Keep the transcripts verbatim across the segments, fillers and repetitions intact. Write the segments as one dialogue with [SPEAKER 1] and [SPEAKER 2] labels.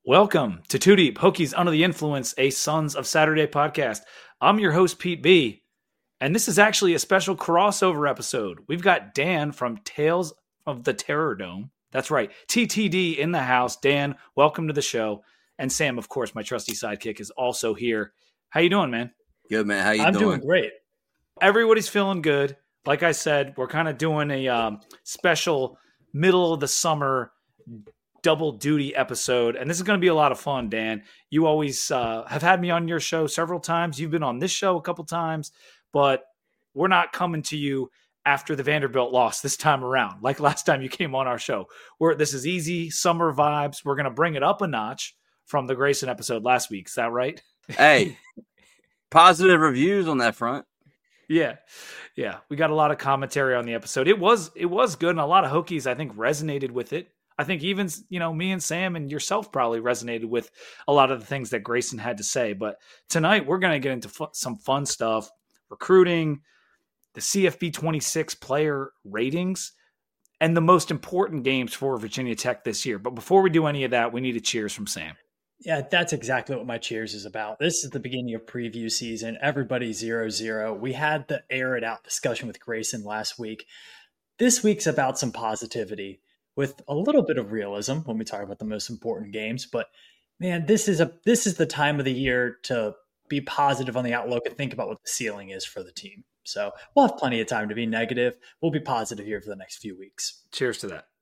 [SPEAKER 1] Welcome to Two Deep, Hokies Under the Influence, a Sons of Saturday podcast. I'm your host, Pete B, and this is actually a special crossover episode. We've got Dan from Tales of the Terror Dome. That's right, T T D in the house. Dan, welcome to the show. And Sam, of course, my trusty sidekick, is also here. How you doing, man?
[SPEAKER 2] Good, man. How you
[SPEAKER 3] I'm
[SPEAKER 2] doing?
[SPEAKER 3] doing great.
[SPEAKER 1] Everybody's feeling good. Like I said, we're kind of doing a um, special middle of the summer double duty episode, and this is going to be a lot of fun. Dan, you always uh, have had me on your show several times. You've been on this show a couple times, but we're not coming to you after the Vanderbilt loss this time around like last time you came on our show. We're, this is easy summer vibes. We're going to bring it up a notch from the Grayson episode last week. Is that right?
[SPEAKER 2] Hey, positive reviews on that front.
[SPEAKER 1] Yeah. Yeah. We got a lot of commentary on the episode. It was, it was good. And a lot of Hokies, I think, resonated with it. I think even, you know, me and Sam and yourself probably resonated with a lot of the things that Grayson had to say. But tonight we're going to get into fu- some fun stuff, recruiting, the C F B twenty-six player ratings, and the most important games for Virginia Tech this year. But before we do any of that, we need a cheers from Sam.
[SPEAKER 3] Yeah, that's exactly what my cheers is about. This is the beginning of preview season. Everybody zero zero. We had the air it out discussion with Grayson last week. This week's about some positivity with a little bit of realism when we talk about the most important games. But man, this is a this is the time of the year to be positive on the outlook and think about what the ceiling is for the team. So we'll have plenty of time to be negative. We'll be positive here for the next few weeks.
[SPEAKER 1] Cheers to that.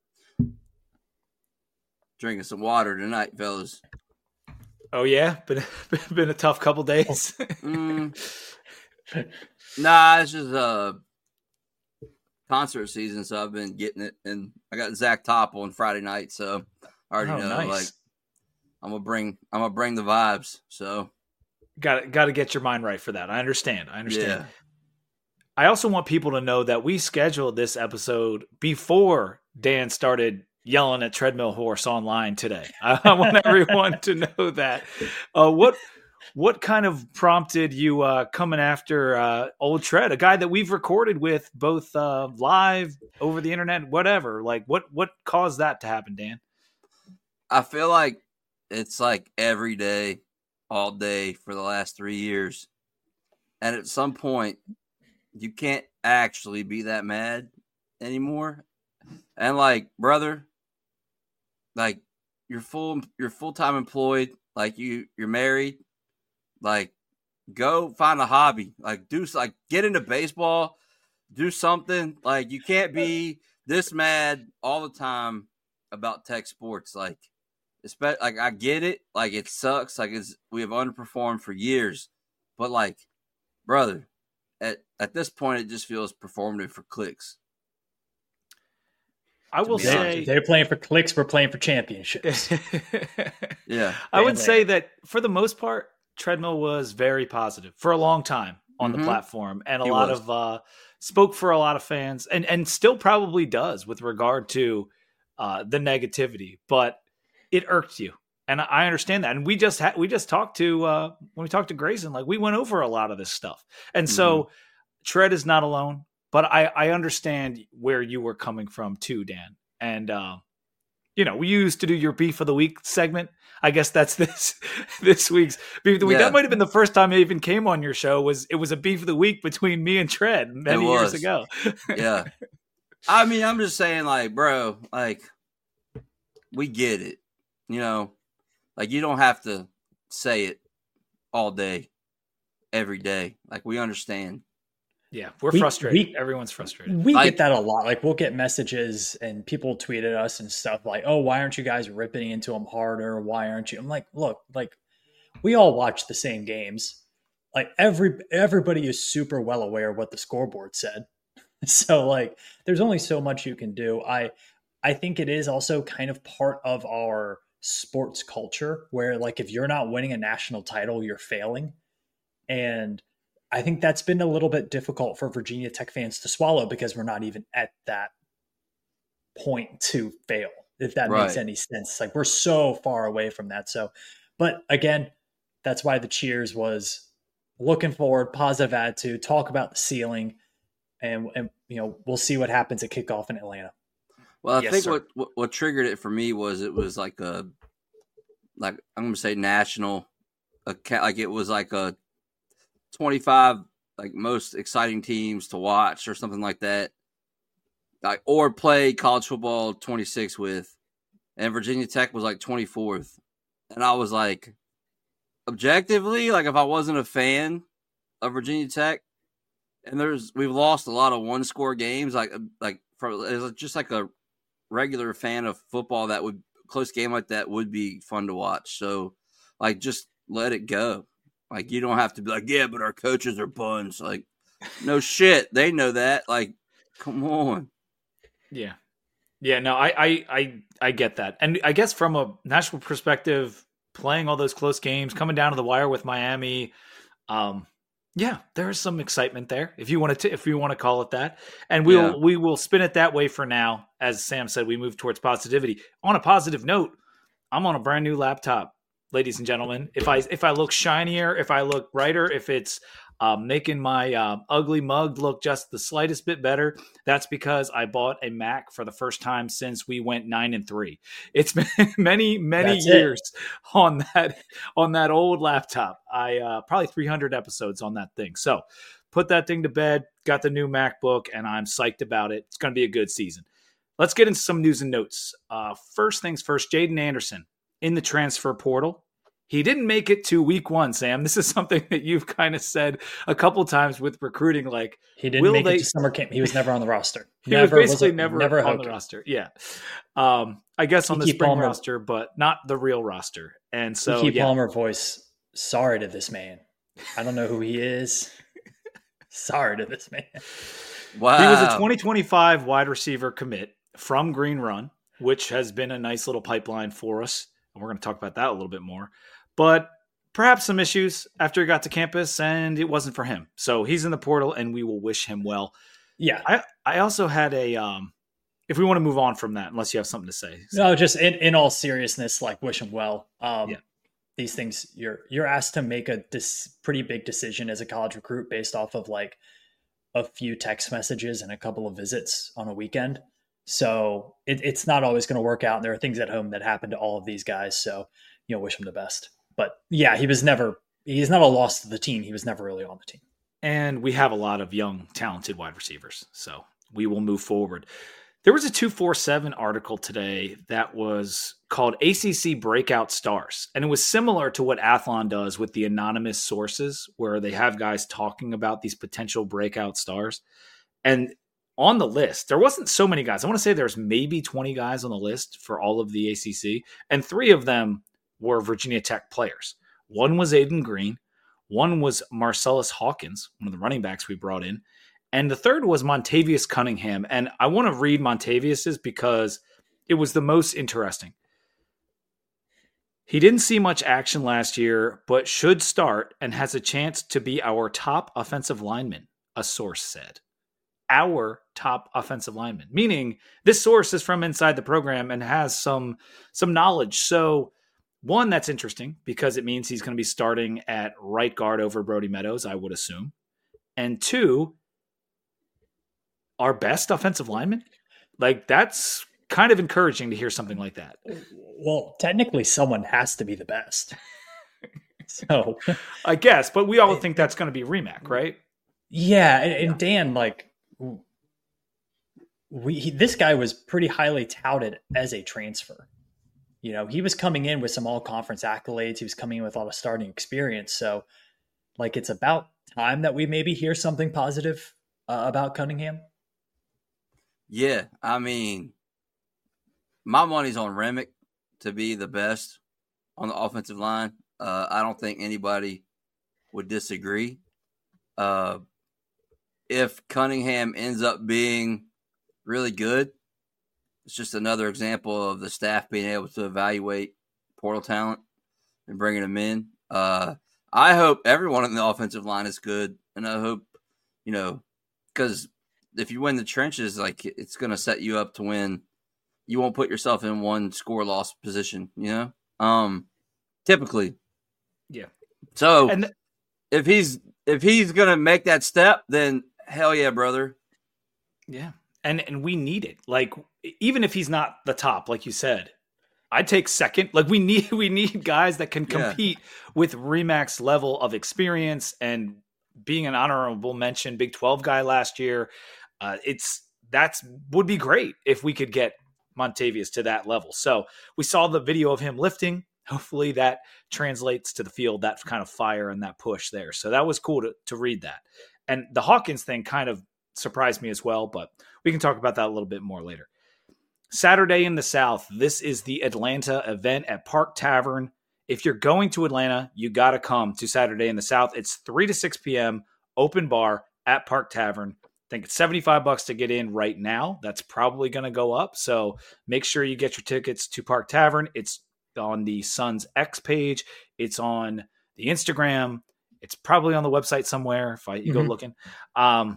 [SPEAKER 2] Drinking some water tonight, fellas.
[SPEAKER 1] Oh yeah, been been a tough couple days.
[SPEAKER 2] mm. Nah, it's just uh concert season, so I've been getting it, and I got Zach Top on Friday night, so I already
[SPEAKER 1] oh,
[SPEAKER 2] know
[SPEAKER 1] nice.
[SPEAKER 2] like I'm gonna bring I'm gonna bring the vibes. So
[SPEAKER 1] got got to get your mind right for that. I understand. I understand.
[SPEAKER 2] Yeah.
[SPEAKER 1] I also want people to know that we scheduled this episode before Dan started yelling at Treadmill Horse online today. I, I want everyone to know that. Uh, what what kind of prompted you uh, coming after uh, old Tread, a guy that we've recorded with both uh, live, over the internet, whatever? Like, what what caused that to happen, Dan?
[SPEAKER 2] I feel like it's like every day, all day for the last three years, and at some point, you can't actually be that mad anymore. And like, brother, like you're full, you're full-time employed, like you, you're married, like go find a hobby, like do like get into baseball, do something. Like you can't be this mad all the time about Tech sports. Like, especially, like I get it, like it sucks, like it's we have underperformed for years, but like, brother, at at this point, it just feels performative for clicks.
[SPEAKER 1] I will
[SPEAKER 2] be
[SPEAKER 1] say
[SPEAKER 3] They- they're playing for clicks. We're playing for championships.
[SPEAKER 2] Yeah,
[SPEAKER 1] I would
[SPEAKER 3] Bandwagon.
[SPEAKER 1] say that for the most part, Treadmill was very positive for a long time on
[SPEAKER 2] Mhm.
[SPEAKER 1] the platform, and a
[SPEAKER 2] He
[SPEAKER 1] lot
[SPEAKER 2] was.
[SPEAKER 1] of uh, spoke for a lot of fans, and and still probably does with regard to uh, the negativity. But it irked you, and I understand that. And we just had we just talked to uh, when we talked to Grayson, like we went over a lot of this stuff, and so Tread is not alone. But I, I understand where you were coming from too, Dan. And, uh, you know, we used to do your Beef of the Week segment. I guess that's this this week's Beef of the Week.
[SPEAKER 2] Yeah.
[SPEAKER 1] That might have been the first time I even came on your show. Was It was a Beef of the Week between me and Tread many years
[SPEAKER 2] was.
[SPEAKER 1] ago.
[SPEAKER 2] yeah. I mean, I'm just saying, like, bro, like, we get it. You know, like, you don't have to say it all day, every day. Like, we understand.
[SPEAKER 1] Yeah, we're
[SPEAKER 3] We-
[SPEAKER 1] frustrated.
[SPEAKER 3] we-
[SPEAKER 1] Everyone's frustrated.
[SPEAKER 3] We
[SPEAKER 2] Like-
[SPEAKER 3] get that a lot. Like we'll get messages and people tweet at us and stuff like, "Oh, why aren't you guys ripping into them harder? Why aren't you?" I'm like, "Look, like we all watch the same games. Like every everybody is super well aware of what the scoreboard said. So like, there's only so much you can do. I I think it is also kind of part of our sports culture where like if you're not winning a national title, you're failing, and I think that's been a little bit difficult for Virginia Tech fans to swallow because we're not even at that point to fail, if that makes
[SPEAKER 2] Right.
[SPEAKER 3] any sense. Like we're so far away from that. So, but again, that's why the cheers was looking forward, positive attitude, talk about the ceiling, and, and you know, we'll see what happens at kickoff in Atlanta.
[SPEAKER 2] Well, I
[SPEAKER 1] Yes,
[SPEAKER 2] think
[SPEAKER 1] sir.
[SPEAKER 2] what, what what triggered it for me was it was like a like I'm gonna say national, like it was like a twenty-five like most exciting teams to watch or something like that, like or play college football twenty-six with, and Virginia Tech was like twenty-fourth, and I was like, objectively, like if I wasn't a fan of Virginia Tech, and there's we've lost a lot of one score games, like like for just like a regular fan of football, that would close game like that would be fun to watch. So like just let it go. Like you don't have to be like, yeah, but our coaches are buns. Like, no shit, they know that. Like, come on.
[SPEAKER 1] Yeah, yeah. No, I I I, I get that, and I guess from a national perspective, playing all those close games, coming down to the wire with Miami, um, yeah, there is some excitement there. If you want to, if you want to call it that, and we'll yeah. we will spin it that way for now. As Sam said, we move towards positivity. On a positive note, I'm on a brand new laptop, ladies and gentlemen. If I if I look shinier, if I look brighter, if it's um, making my uh, ugly mug look just the slightest bit better, that's because I bought a Mac for the first time since we went nine and three. It's been many many that's years it. on that on that old laptop. I uh, probably three hundred episodes on that thing. So put that thing to bed. Got the new MacBook, and I'm psyched about it. It's going to be a good season. Let's get into some news and notes. Uh, first things first, Jaden Anderson in the transfer portal. He didn't make it to week one, Sam. This is something that you've kind of said a couple times with recruiting. Like
[SPEAKER 3] he didn't make they... it to summer camp. He was never on the roster.
[SPEAKER 1] He
[SPEAKER 3] never,
[SPEAKER 1] was basically
[SPEAKER 3] was a,
[SPEAKER 1] never,
[SPEAKER 3] never
[SPEAKER 1] on the roster. Yeah. Um, I guess on
[SPEAKER 3] Kiki
[SPEAKER 1] the spring
[SPEAKER 3] Palmer.
[SPEAKER 1] roster, but not the real roster. And so,
[SPEAKER 3] Kiki
[SPEAKER 1] yeah.
[SPEAKER 3] Palmer voice. Sorry to this man. I don't know who he is. Sorry to this man.
[SPEAKER 2] Wow.
[SPEAKER 1] He was a twenty twenty-five wide receiver commit from Green Run, which has been a nice little pipeline for us. And we're going to talk about that a little bit more. But perhaps some issues after he got to campus, and it wasn't for him. So he's in the portal, and we will wish him well.
[SPEAKER 3] Yeah.
[SPEAKER 1] I, I also had a um, – if we want to move on from that, unless you have something to say. So.
[SPEAKER 3] No, just in, in all seriousness, like wish him well. Um,
[SPEAKER 1] yeah.
[SPEAKER 3] These things, you're you're asked to make a dis- pretty big decision as a college recruit based off of like a few text messages and a couple of visits on a weekend. So it, it's not always going to work out. And there are things at home that happen to all of these guys. So, you know, wish him the best. But yeah, he was never, he's not a loss to the team. He was never really on the team.
[SPEAKER 1] And we have a lot of young, talented wide receivers. So we will move forward. There was a two forty-seven article today that was called A C C Breakout Stars. And it was similar to what Athlon does with the anonymous sources, where they have guys talking about these potential breakout stars. And on the list, there wasn't so many guys. I want to say there's maybe twenty guys on the list for all of the A C C. And three of them were Virginia Tech players. One was Aiden Green. One was Marcellus Hawkins, one of the running backs we brought in. And the third was Montavious Cunningham. And I want to read Montavius's because it was the most interesting. He didn't see much action last year, but should start and has a chance to be our top offensive lineman, a source said. Our top offensive lineman, meaning this source is from inside the program and has some, some knowledge. So one, that's interesting because it means he's going to be starting at right guard over Brody Meadows, I would assume. And two, our best offensive lineman? Like, that's kind of encouraging to hear something like that.
[SPEAKER 3] Well, technically someone has to be the best. So
[SPEAKER 1] I guess, but we all think that's going to be Remack, right?
[SPEAKER 3] Yeah. And, and Dan, like, we, he, this guy was pretty highly touted as a transfer. You know, he was coming in with some all conference accolades. He was coming in with a lot of starting experience. So like, it's about time that we maybe hear something positive uh, about Cunningham.
[SPEAKER 2] Yeah, I mean, my money's on Remick to be the best on the offensive line. Uh, I don't think anybody would disagree. Uh, if Cunningham ends up being really good, it's just another example of the staff being able to evaluate portal talent and bringing them in. Uh, I hope everyone in the offensive line is good, and I hope, you know, because – if you win the trenches, like it's going to set you up to win. You won't put yourself in one score loss position, you know, um, typically.
[SPEAKER 1] Yeah.
[SPEAKER 2] So
[SPEAKER 1] and th-
[SPEAKER 2] if he's, if he's going to make that step, then hell yeah, brother.
[SPEAKER 1] Yeah. And, and we need it. Like, even if he's not the top, like you said, I'd take second. Like we need we need guys that can
[SPEAKER 2] Yeah.
[SPEAKER 1] compete with Remac's level of experience and being an honorable mention Big twelve guy last year. Uh, it's that's would be great if we could get Montavious to that level. So we saw the video of him lifting. Hopefully that translates to the field, that kind of fire and that push there. So that was cool to, to read that. And the Hawkins thing kind of surprised me as well, but we can talk about that a little bit more later. Saturday in the South, this is the Atlanta event at Park Tavern. If you're going to Atlanta, you got to come to Saturday in the South. It's three to six p.m., open bar at Park Tavern. I think it's seventy-five bucks to get in right now. That's probably going to go up. So make sure you get your tickets to Park Tavern. It's on the Suns X page. It's on the Instagram. It's probably on the website somewhere if I you
[SPEAKER 3] Mm-hmm.
[SPEAKER 1] go looking. Um,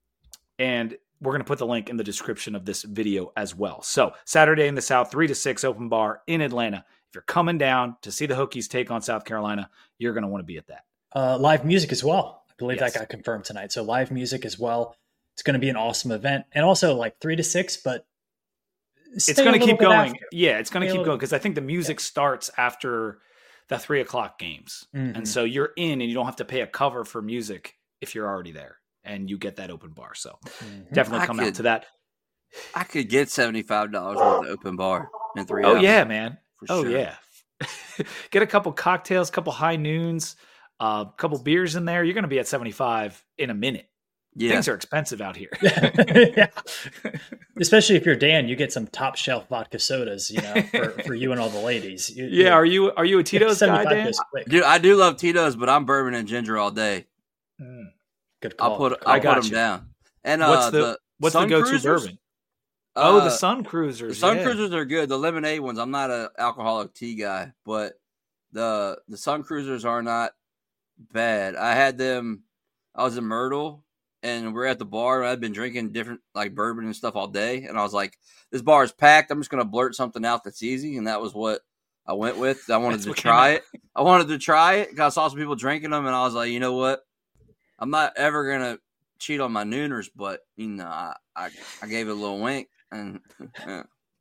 [SPEAKER 1] and we're going to put the link in the description of this video as well. So Saturday in the South, three to six open bar in Atlanta. If you're coming down to see the Hokies take on South Carolina, you're going to want to be at that.
[SPEAKER 3] Uh, live music as well. I believe
[SPEAKER 1] Yes.
[SPEAKER 3] that got confirmed tonight. So live music as well. It's going to be an awesome event. And also like three to six, but
[SPEAKER 1] It's going to keep going. Yeah, it's going to
[SPEAKER 3] Stay a
[SPEAKER 1] keep
[SPEAKER 3] little-
[SPEAKER 1] going because I think the music starts after the three o'clock games.
[SPEAKER 3] Mhm.
[SPEAKER 1] And so you're in and you don't have to pay a cover for music if you're already there and you get that open bar. So
[SPEAKER 3] Mhm.
[SPEAKER 1] definitely
[SPEAKER 2] I
[SPEAKER 1] come
[SPEAKER 2] could-
[SPEAKER 1] out to that.
[SPEAKER 2] I could get seventy-five dollars worth of open bar in three
[SPEAKER 1] Oh
[SPEAKER 2] hours.
[SPEAKER 1] yeah, man.
[SPEAKER 2] for
[SPEAKER 1] Oh
[SPEAKER 2] sure.
[SPEAKER 1] yeah. Get a couple cocktails, couple high noons, a uh, couple beers in there. You're going to be at seventy-five in a minute.
[SPEAKER 2] Yeah.
[SPEAKER 1] Things are expensive out here.
[SPEAKER 3] Yeah. Especially if you're Dan, you get some top shelf vodka sodas, you know, for, for you and all the ladies. You,
[SPEAKER 1] Yeah, are you are you a Tito's guy,
[SPEAKER 3] seventy-five
[SPEAKER 1] Dan?
[SPEAKER 3] goes quick.
[SPEAKER 2] Dude, I do love Tito's, but I'm bourbon and ginger all day.
[SPEAKER 1] Mm.
[SPEAKER 3] Good call.
[SPEAKER 2] I'll put
[SPEAKER 3] Good
[SPEAKER 2] I'll
[SPEAKER 1] I
[SPEAKER 3] call.
[SPEAKER 1] got
[SPEAKER 2] put them
[SPEAKER 1] you.
[SPEAKER 2] down. And uh,
[SPEAKER 1] What's the,
[SPEAKER 2] the
[SPEAKER 1] what's
[SPEAKER 2] Sun
[SPEAKER 1] the go-to
[SPEAKER 2] Cruisers?
[SPEAKER 1] bourbon? Oh,
[SPEAKER 2] Uh,
[SPEAKER 1] the Sun Cruisers.
[SPEAKER 2] The Sun
[SPEAKER 1] yeah.
[SPEAKER 2] Cruisers are good. The lemonade ones, I'm not an alcoholic tea guy, but the the Sun Cruisers are not bad. I had them. I was in Myrtle, and we we're at the bar. And I'd been drinking different like bourbon and stuff all day, and I was like, "This bar is packed. I'm just gonna blurt something out that's easy," and that was what I went with. I wanted
[SPEAKER 1] That's
[SPEAKER 2] to
[SPEAKER 1] what
[SPEAKER 2] try
[SPEAKER 1] came
[SPEAKER 2] it. I wanted to try it because I saw some people drinking them, and I was like, you know what? I'm not ever gonna cheat on my nooners, but you know, I I, I gave it a little wink, and yeah.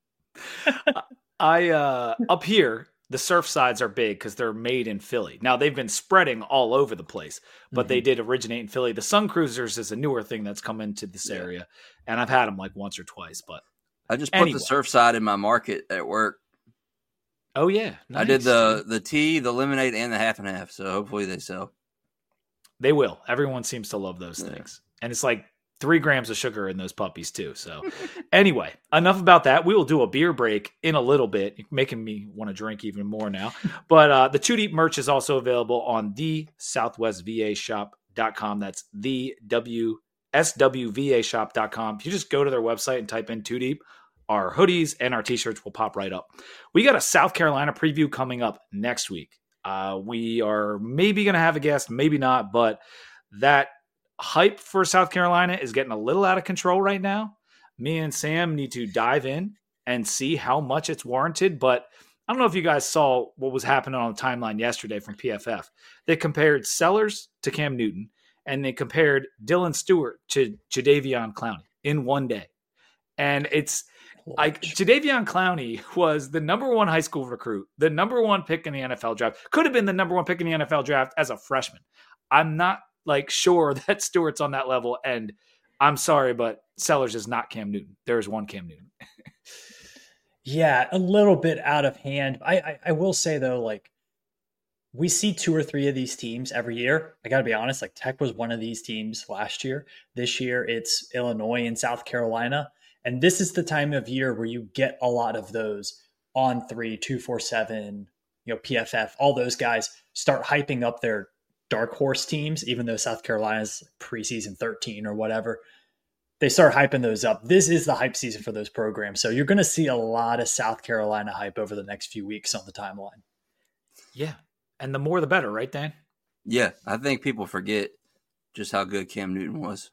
[SPEAKER 1] I uh up here, the surf sides are big because they're made in Philly. Now they've been spreading all over the place, but they did originate in Philly. The Sun Cruisers is a newer thing that's come into this
[SPEAKER 2] Yeah.
[SPEAKER 1] area, and I've had them like once or twice. But
[SPEAKER 2] I just put
[SPEAKER 1] Anyway.
[SPEAKER 2] the Surfside in my market at work.
[SPEAKER 1] oh yeah,
[SPEAKER 2] I did
[SPEAKER 1] nice.
[SPEAKER 2] the the tea, the lemonade, and the half and half. So hopefully they sell.
[SPEAKER 1] They will. Everyone seems to love those
[SPEAKER 2] Yeah.
[SPEAKER 1] things, and it's like three grams of sugar in those puppies too. So anyway, enough about that. We will do a beer break in a little bit, You're making me want to drink even more now. But uh, the Two Deep merch is also available on the southwest v a shop dot com. That's the W S W V A shop dot com. If you just go to their website and type in Two Deep, our hoodies and our t-shirts will pop right up. We got a South Carolina preview coming up next week. Uh, we are maybe going to have a guest, maybe not, but that hype for South Carolina is getting a little out of control right now. Me and Sam need to dive in and see how much it's warranted. But I don't know if you guys saw what was happening on the timeline yesterday from P F F. They compared Sellers to Cam Newton, and they compared Dylan Stewart to Jadeveon Clowney in one day. And it's like Jadeveon Clowney was the number one high school recruit, the number one pick in the N F L draft, could have been the number one pick in the N F L draft as a freshman. I'm not like sure that Stewart's on that level, and I'm sorry, but Sellers is not Cam Newton. There is one Cam Newton.
[SPEAKER 3] Yeah, a little bit out of hand. I, I I will say though, like we see two or three of these teams every year. I got to be honest. Like Tech was one of these teams last year. This year it's Illinois and South Carolina, and this is the time of year where you get a lot of those on three, two, four, seven, you know, P F F. All those guys start hyping up their dark horse teams, even though South Carolina's preseason thirteen or whatever. They start hyping those up. This is the hype season for those programs. So you're going to see a lot of South Carolina hype over the next few weeks on the timeline.
[SPEAKER 1] Yeah. And the more the better, right, Dan?
[SPEAKER 2] Yeah, I think people forget just how good Cam Newton was.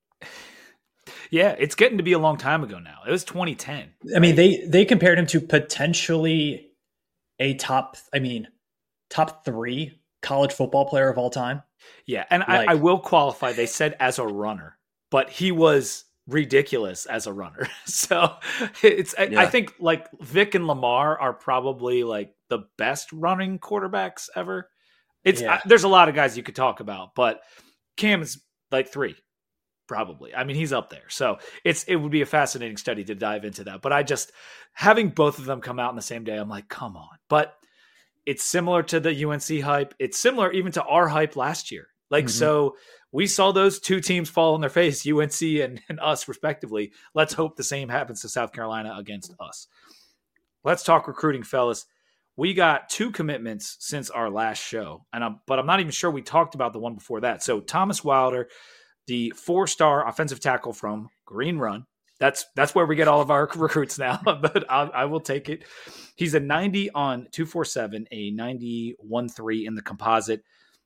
[SPEAKER 1] Yeah, it's getting to be a long time ago now. It was twenty ten.
[SPEAKER 3] I mean, they they compared him to potentially a top, I mean, top three college football player of all time.
[SPEAKER 1] Yeah, and
[SPEAKER 3] Like-
[SPEAKER 1] I, I will qualify. They said as a runner, but he was ridiculous as a runner. So it's, I,
[SPEAKER 2] Yeah.
[SPEAKER 1] I think like Vic and Lamar are probably like the best running quarterbacks ever. It's,
[SPEAKER 3] Yeah.
[SPEAKER 1] I, there's a lot of guys you could talk about, but Cam is like three, probably. I mean, he's up there. So it's, it would be a fascinating study to dive into that. But I just, having both of them come out in the same day, I'm like, come on. But it's similar to the U N C hype. It's similar even to our hype last year. Like,
[SPEAKER 3] Mhm.
[SPEAKER 1] so we saw those two teams fall on their face, U N C and, and us respectively. Let's hope the same happens to South Carolina against us. Let's talk recruiting, fellas. We got two commitments since our last show, and I'm, but I'm not even sure we talked about the one before that. So Thomas Wilder, the four-star offensive tackle from Green Run. That's that's where we get all of our recruits now, but I, I will take it. He's a ninety on two forty-seven, a ninety-one three in the composite,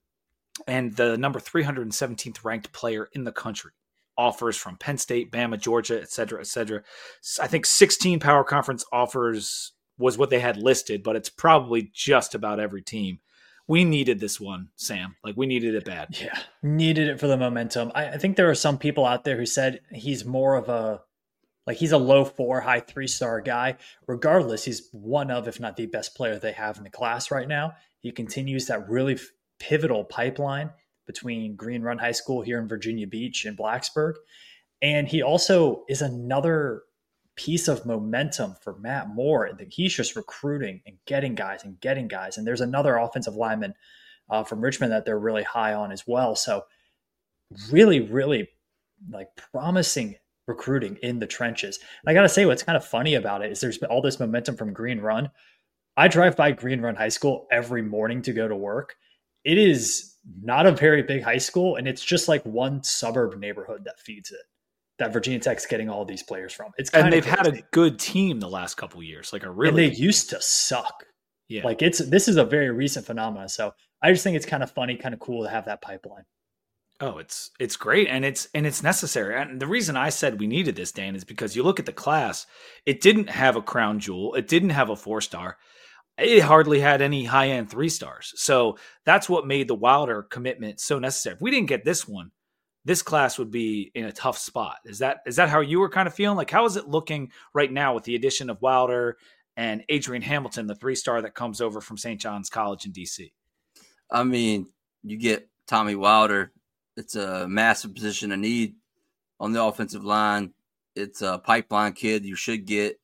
[SPEAKER 1] and the number three hundred seventeenth ranked player in the country. Offers from Penn State, Bama, Georgia, et cetera, et cetera. I think sixteen Power Conference offers was what they had listed, but it's probably just about every team. We needed this one, Sam. Like, we needed it bad.
[SPEAKER 3] Yeah, needed it for the momentum. I, I think there are some people out there who said he's more of a, like he's a low four, high three star guy. Regardless, he's one of, if not the best player they have in the class right now. He continues that really f- pivotal pipeline between Green Run High School here in Virginia Beach and Blacksburg. And he also is another piece of momentum for Matt Moore. That he's just recruiting and getting guys and getting guys. And there's another offensive lineman uh, from Richmond that they're really high on as well. So really, really like promising recruiting in the trenches. And I got to say, what's kind of funny about it is there's been all this momentum from Green Run. I drive by Green Run High School every morning to go to work. It is not a very big high school, and it's just like one suburb neighborhood that feeds it, that Virginia Tech's getting all these players from. It's kind
[SPEAKER 1] And they've
[SPEAKER 3] of
[SPEAKER 1] had a good team the last couple of years, like a really
[SPEAKER 3] and they
[SPEAKER 1] good
[SPEAKER 3] used
[SPEAKER 1] team.
[SPEAKER 3] to suck.
[SPEAKER 1] Yeah.
[SPEAKER 3] Like it's this is a very recent phenomenon. So I just think it's kind of funny, kind of cool to have that pipeline.
[SPEAKER 1] Oh, it's it's great, and it's and it's necessary. And the reason I said we needed this, Dan, is because you look at the class. It didn't have a crown jewel. It didn't have a four star. It hardly had any high end three stars. So that's what made the Wilder commitment so necessary. If we didn't get this one, this class would be in a tough spot. Is that is that how you were kind of feeling? Like, how is it looking right now with the addition of Wilder and Adrian Hamilton, the three star that comes over from Saint John's College in D C?
[SPEAKER 2] I mean, you get Tommy Wilder. It's a massive position of need on the offensive line. It's a pipeline kid. You should get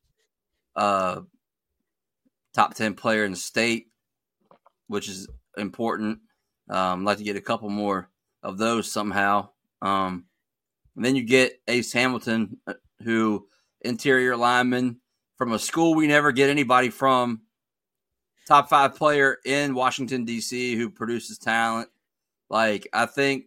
[SPEAKER 2] a top ten player in the state, which is important. Um, I'd like to get a couple more of those somehow. Um, and then you get Ace Hamilton, who interior lineman from a school we never get anybody from, top five player in Washington, D C, who produces talent. Like, I think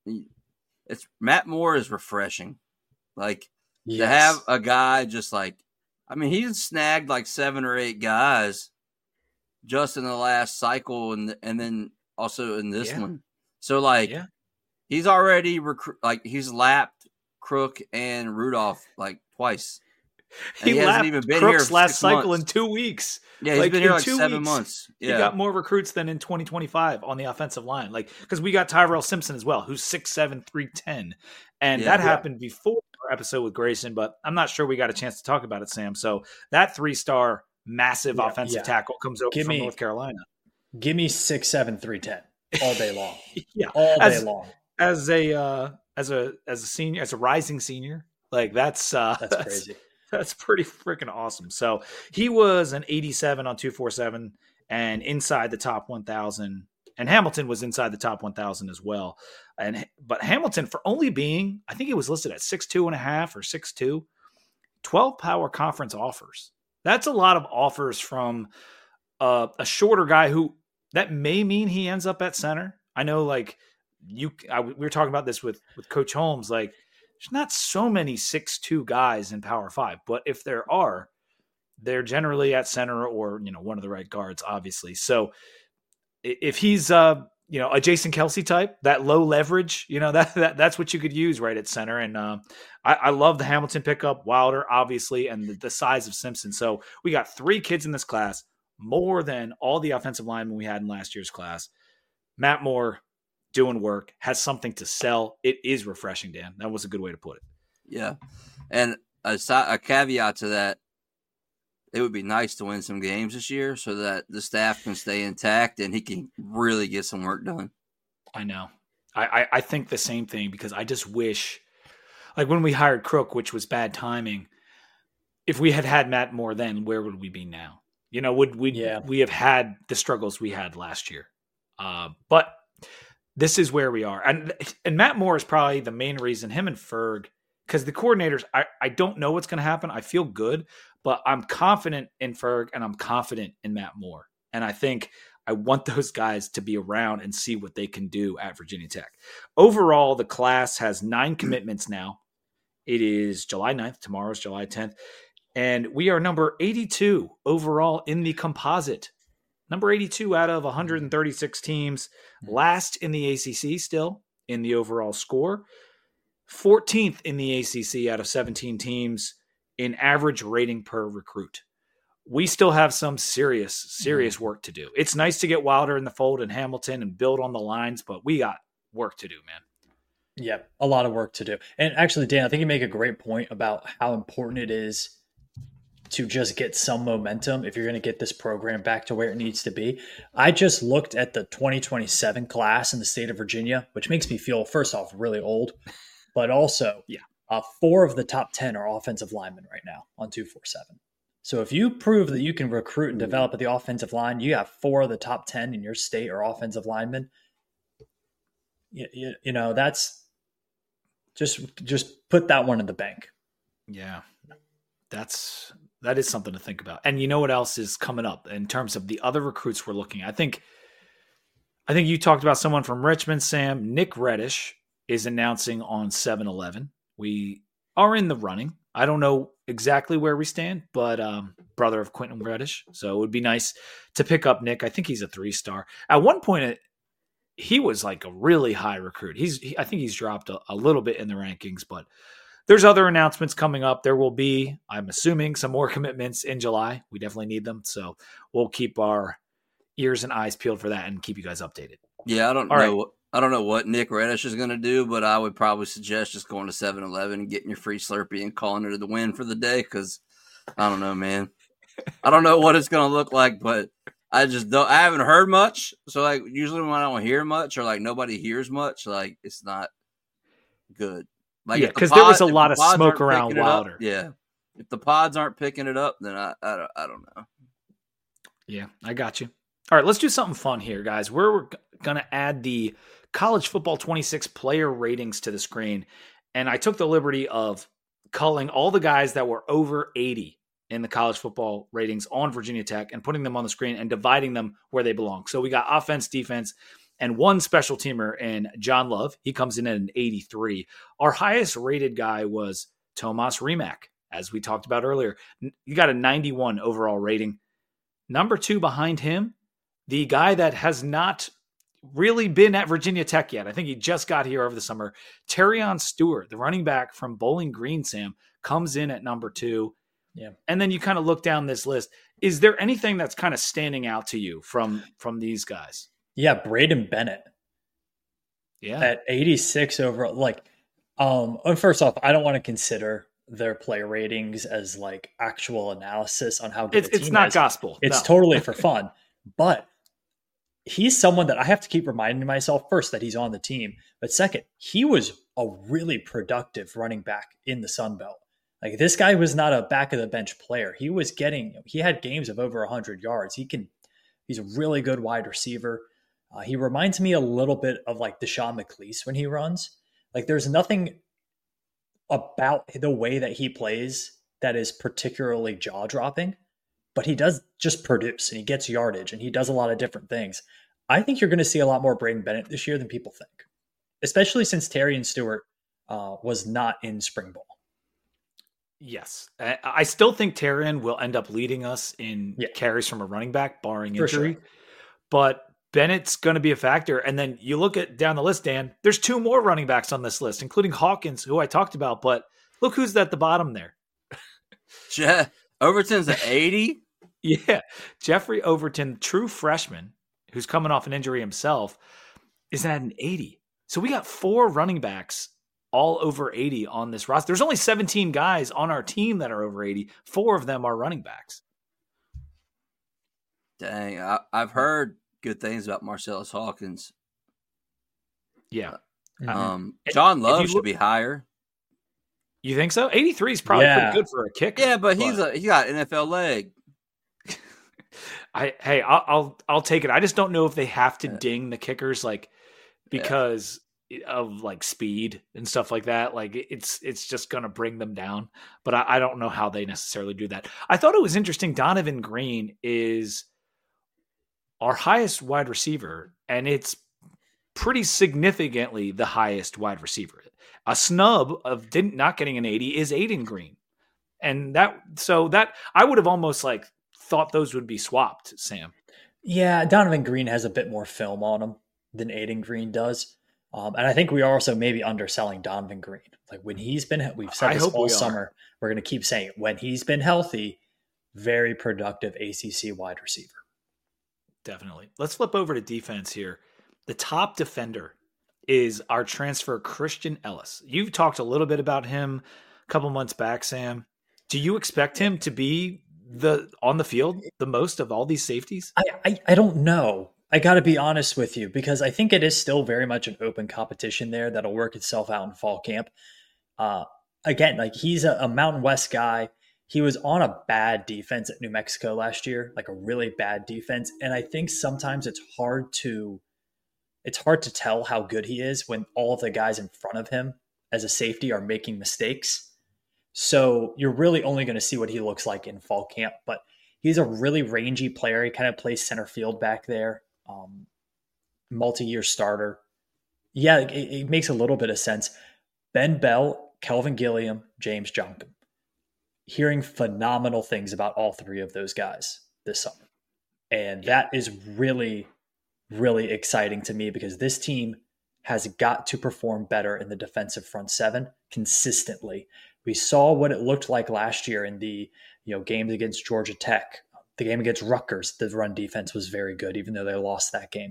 [SPEAKER 2] it's Matt Moore is refreshing. Like,
[SPEAKER 3] Yes.
[SPEAKER 2] to have a guy just like, I mean, he's snagged like seven or eight guys just in the last cycle, and and then also in this
[SPEAKER 1] Yeah.
[SPEAKER 2] one. So like,
[SPEAKER 1] Yeah.
[SPEAKER 2] he's already recruit like he's lapped Crook and Rudolph like twice. And
[SPEAKER 1] He,
[SPEAKER 2] he hasn't
[SPEAKER 1] lapped
[SPEAKER 2] even been
[SPEAKER 1] Crook's
[SPEAKER 2] here for
[SPEAKER 1] last
[SPEAKER 2] six
[SPEAKER 1] cycle
[SPEAKER 2] months.
[SPEAKER 1] in two weeks.
[SPEAKER 2] Yeah, he's
[SPEAKER 1] like,
[SPEAKER 2] been here
[SPEAKER 1] in
[SPEAKER 2] like
[SPEAKER 1] two
[SPEAKER 2] seven
[SPEAKER 1] weeks,
[SPEAKER 2] months.
[SPEAKER 1] He
[SPEAKER 2] Yeah,
[SPEAKER 1] got more recruits than in twenty twenty-five on the offensive line. Like, because we got Tyrell Simpson as well, who's six seven, three ten. And
[SPEAKER 2] Yeah.
[SPEAKER 1] that
[SPEAKER 2] Yeah.
[SPEAKER 1] happened before our episode with Grayson, but I'm not sure we got a chance to talk about it, Sam. So that three-star massive
[SPEAKER 3] Yeah,
[SPEAKER 1] offensive
[SPEAKER 3] yeah.
[SPEAKER 1] tackle comes over
[SPEAKER 3] Give
[SPEAKER 1] from
[SPEAKER 3] me-
[SPEAKER 1] North Carolina.
[SPEAKER 3] Give me six, seven, three, ten all day long,
[SPEAKER 1] Yeah.
[SPEAKER 3] all day
[SPEAKER 1] As-
[SPEAKER 3] long.
[SPEAKER 1] As a uh, as a as a senior, as a rising senior, like that's uh
[SPEAKER 3] That's crazy.
[SPEAKER 1] That's pretty freaking awesome. So he was an eighty-seven on two forty-seven and inside the top one thousand. And Hamilton was inside the top one thousand as well. And but Hamilton, for only being, I think he was listed at six two and a half or six two, twelve Power Conference offers. That's a lot of offers from uh, a shorter guy who that may mean he ends up at center. I know, like you, I, we were talking about this with with Coach Holmes. Like, there's not so many six two guys in Power Five, but if there are, they're generally at center or, you know, one of the right guards, obviously. So i- if he's, uh, you know, a Jason Kelsey type, that low leverage, you know, that, that that's what you could use right at center. And uh, I, I love the Hamilton pickup, Wilder, obviously, and the, the size of Simpson. So we got three kids in this class, more than all the offensive linemen we had in last year's class. Matt Moore doing work, has something to sell. It is refreshing, Dan. That was a good way to put it.
[SPEAKER 2] Yeah. And a, a caveat to that, it would be nice to win some games this year so that the staff can stay intact and he can really get some work done.
[SPEAKER 1] I know. I, I, I think the same thing because I just wish, like when we hired Crook, which was bad timing, if we had had Matt Moore then, where would we be now? You know, would we
[SPEAKER 3] yeah.
[SPEAKER 1] we have had the struggles we had last year? Uh, but this is where we are. And and Matt Moore is probably the main reason, him and Ferg, because the coordinators, I, I don't know what's going to happen. I feel good, but I'm confident in Ferg and I'm confident in Matt Moore. And I think I want those guys to be around and see what they can do at Virginia Tech. Overall, the class has nine commitments now. It is July ninth. Tomorrow's July tenth. And we are number eighty-two overall in the composite. Number eighty-two out of one hundred thirty-six teams. Last in the A C C still in the overall score. fourteenth in the A C C out of seventeen teams in average rating per recruit. We still have some serious, serious work to do. It's nice to get Wilder in the fold and Hamilton and build on the lines, but we got work to do, man.
[SPEAKER 3] Yeah, a lot of work to do. And actually, Dan, I think you make a great point about how important it is to just get some momentum if you're going to get this program back to where it needs to be. I just looked at the twenty twenty-seven class in the state of Virginia, which makes me feel, first off, really old, but also
[SPEAKER 1] yeah,
[SPEAKER 3] uh, four of the top ten are offensive linemen right now on two forty-seven. So if you prove that you can recruit and develop at the offensive line, you have four of the top ten in your state are offensive linemen. You, you, you know, that's just, just put that one in the bank.
[SPEAKER 1] Yeah, that's, that is something to think about. And you know what else is coming up in terms of the other recruits we're looking at? I think, I think you talked about someone from Richmond, Sam. Nick Reddish is announcing on seven eleven. We are in the running. I don't know exactly where we stand, but um, brother of Quentin Reddish. So it would be nice to pick up Nick. I think he's a three-star. At one point, he was like a really high recruit. He's, he, I think he's dropped a, a little bit in the rankings, but there's other announcements coming up. There will be, I'm assuming, some more commitments in July. We definitely need them. So we'll keep our ears and eyes peeled for that and keep you guys updated.
[SPEAKER 2] Yeah, I don't
[SPEAKER 1] All
[SPEAKER 2] know.
[SPEAKER 1] right.
[SPEAKER 2] I don't know what Nick Reddish is going to do, but I would probably suggest just going to seven eleven and getting your free Slurpee and calling it a win for the day because I don't know, man. I don't know what it's going to look like, but I just don't. I haven't heard much. So, like, usually when I don't hear much or, like, nobody hears much, like, it's not good. Like,
[SPEAKER 1] yeah,
[SPEAKER 2] because
[SPEAKER 1] the there was a lot of smoke around Wilder.
[SPEAKER 2] Up, yeah. If the pods aren't picking it up, then I, I, don't, I don't know.
[SPEAKER 1] Yeah, I got you. All right, let's do something fun here, guys. We're going to add the College Football twenty-six player ratings to the screen. And I took the liberty of culling all the guys that were over eighty in the college football ratings on Virginia Tech and putting them on the screen and dividing them where they belong. So we got offense, defense, and one special teamer in John Love. He comes in at an eighty-three. Our highest rated guy was Tomas Rimac, as we talked about earlier. You got a ninety-one overall rating. Number two behind him, the guy that has not really been at Virginia Tech yet. I think he just got here over the summer. Terrion Stewart, the running back from Bowling Green, Sam, comes in at number two.
[SPEAKER 3] Yeah.
[SPEAKER 1] And then you kind of look down this list. Is there anything that's kind of standing out to you from, from these guys?
[SPEAKER 3] Yeah. Braden Bennett.
[SPEAKER 1] Yeah.
[SPEAKER 3] At eighty-six overall. Like, um, first off, I don't want to consider their player ratings as like actual analysis on how good
[SPEAKER 1] it's,
[SPEAKER 3] the team
[SPEAKER 1] it's not
[SPEAKER 3] is.
[SPEAKER 1] gospel.
[SPEAKER 3] It's
[SPEAKER 1] no.
[SPEAKER 3] totally for fun. But he's someone that I have to keep reminding myself, first, that he's on the team. But second, he was a really productive running back in the Sun Belt. Like, this guy was not a back of the bench player. He was getting, he had games of over one hundred yards. He can, he's a really good wide receiver. Uh, he reminds me a little bit of like Deshaun McLeese when he runs. Like, there's nothing about the way that he plays that is particularly jaw-dropping, but he does just produce and he gets yardage and he does a lot of different things. I think you're going to see a lot more Braden Bennett this year than people think, especially since Terrion Stewart uh, was not in spring ball.
[SPEAKER 1] Yes. I still think Terrion will end up leading us in yeah. carries from a running back, barring injury. Sure. But Bennett's going to be a factor. And then you look at down the list, Dan, there's two more running backs on this list, including Hawkins, who I talked about. But look who's at the bottom there.
[SPEAKER 2] Je- Overton's at eighty?
[SPEAKER 1] Yeah. Jeffrey Overton, true freshman, who's coming off an injury himself, is at an eighty. So we got four running backs all over eighty on this roster. There's only seventeen guys on our team that are over eighty. Four of them are running backs.
[SPEAKER 2] Dang, I, I've heard good things about Marcellus Hawkins.
[SPEAKER 1] Yeah.
[SPEAKER 2] Um, John Love should look, be higher.
[SPEAKER 1] You think so? eighty-three is probably yeah. pretty good for a kicker.
[SPEAKER 2] Yeah, but, but he's a, he got N F L leg.
[SPEAKER 1] I hey, I'll, I'll I'll take it. I just don't know if they have to ding the kickers like because yeah. of like speed and stuff like that. Like it's it's just gonna bring them down. But I, I don't know how they necessarily do that. I thought it was interesting. Donovan Green is our highest wide receiver, and it's pretty significantly the highest wide receiver. A snub of didn't not getting an eighty is Aiden Green, and that so that I would have almost like. thought those would be swapped, Sam.
[SPEAKER 3] Yeah, Donovan Green has a bit more film on him than Aiden Green does. Um, and I think we are also maybe underselling Donovan Green. Like when he's been, we've said this all we summer, we're going to keep saying it. When he's been healthy, very productive A C C wide receiver.
[SPEAKER 1] Definitely. Let's flip over to defense here. The top defender is our transfer, Christian Ellis. You've talked a little bit about him a couple months back, Sam. Do you expect him to be the on the field the most of all these safeties?
[SPEAKER 3] I, I, I don't know. I got to be honest with you because I think it is still very much an open competition there that'll work itself out in fall camp. Uh, again, like he's a, a Mountain West guy. He was on a bad defense at New Mexico last year, like a really bad defense. And I think sometimes it's hard to it's hard to tell how good he is when all of the guys in front of him as a safety are making mistakes. So you're really only going to see what he looks like in fall camp, but he's a really rangy player. He kind of plays center field back there, um, multi-year starter. Yeah, it, it makes a little bit of sense. Ben Bell, Kelvin Gilliam, James Joncom. Hearing phenomenal things about all three of those guys this summer. And that is really, really exciting to me because this team has got to perform better in the defensive front seven consistently. We saw what it looked like last year in the you know games against Georgia Tech. The game against Rutgers, the run defense was very good, even though they lost that game.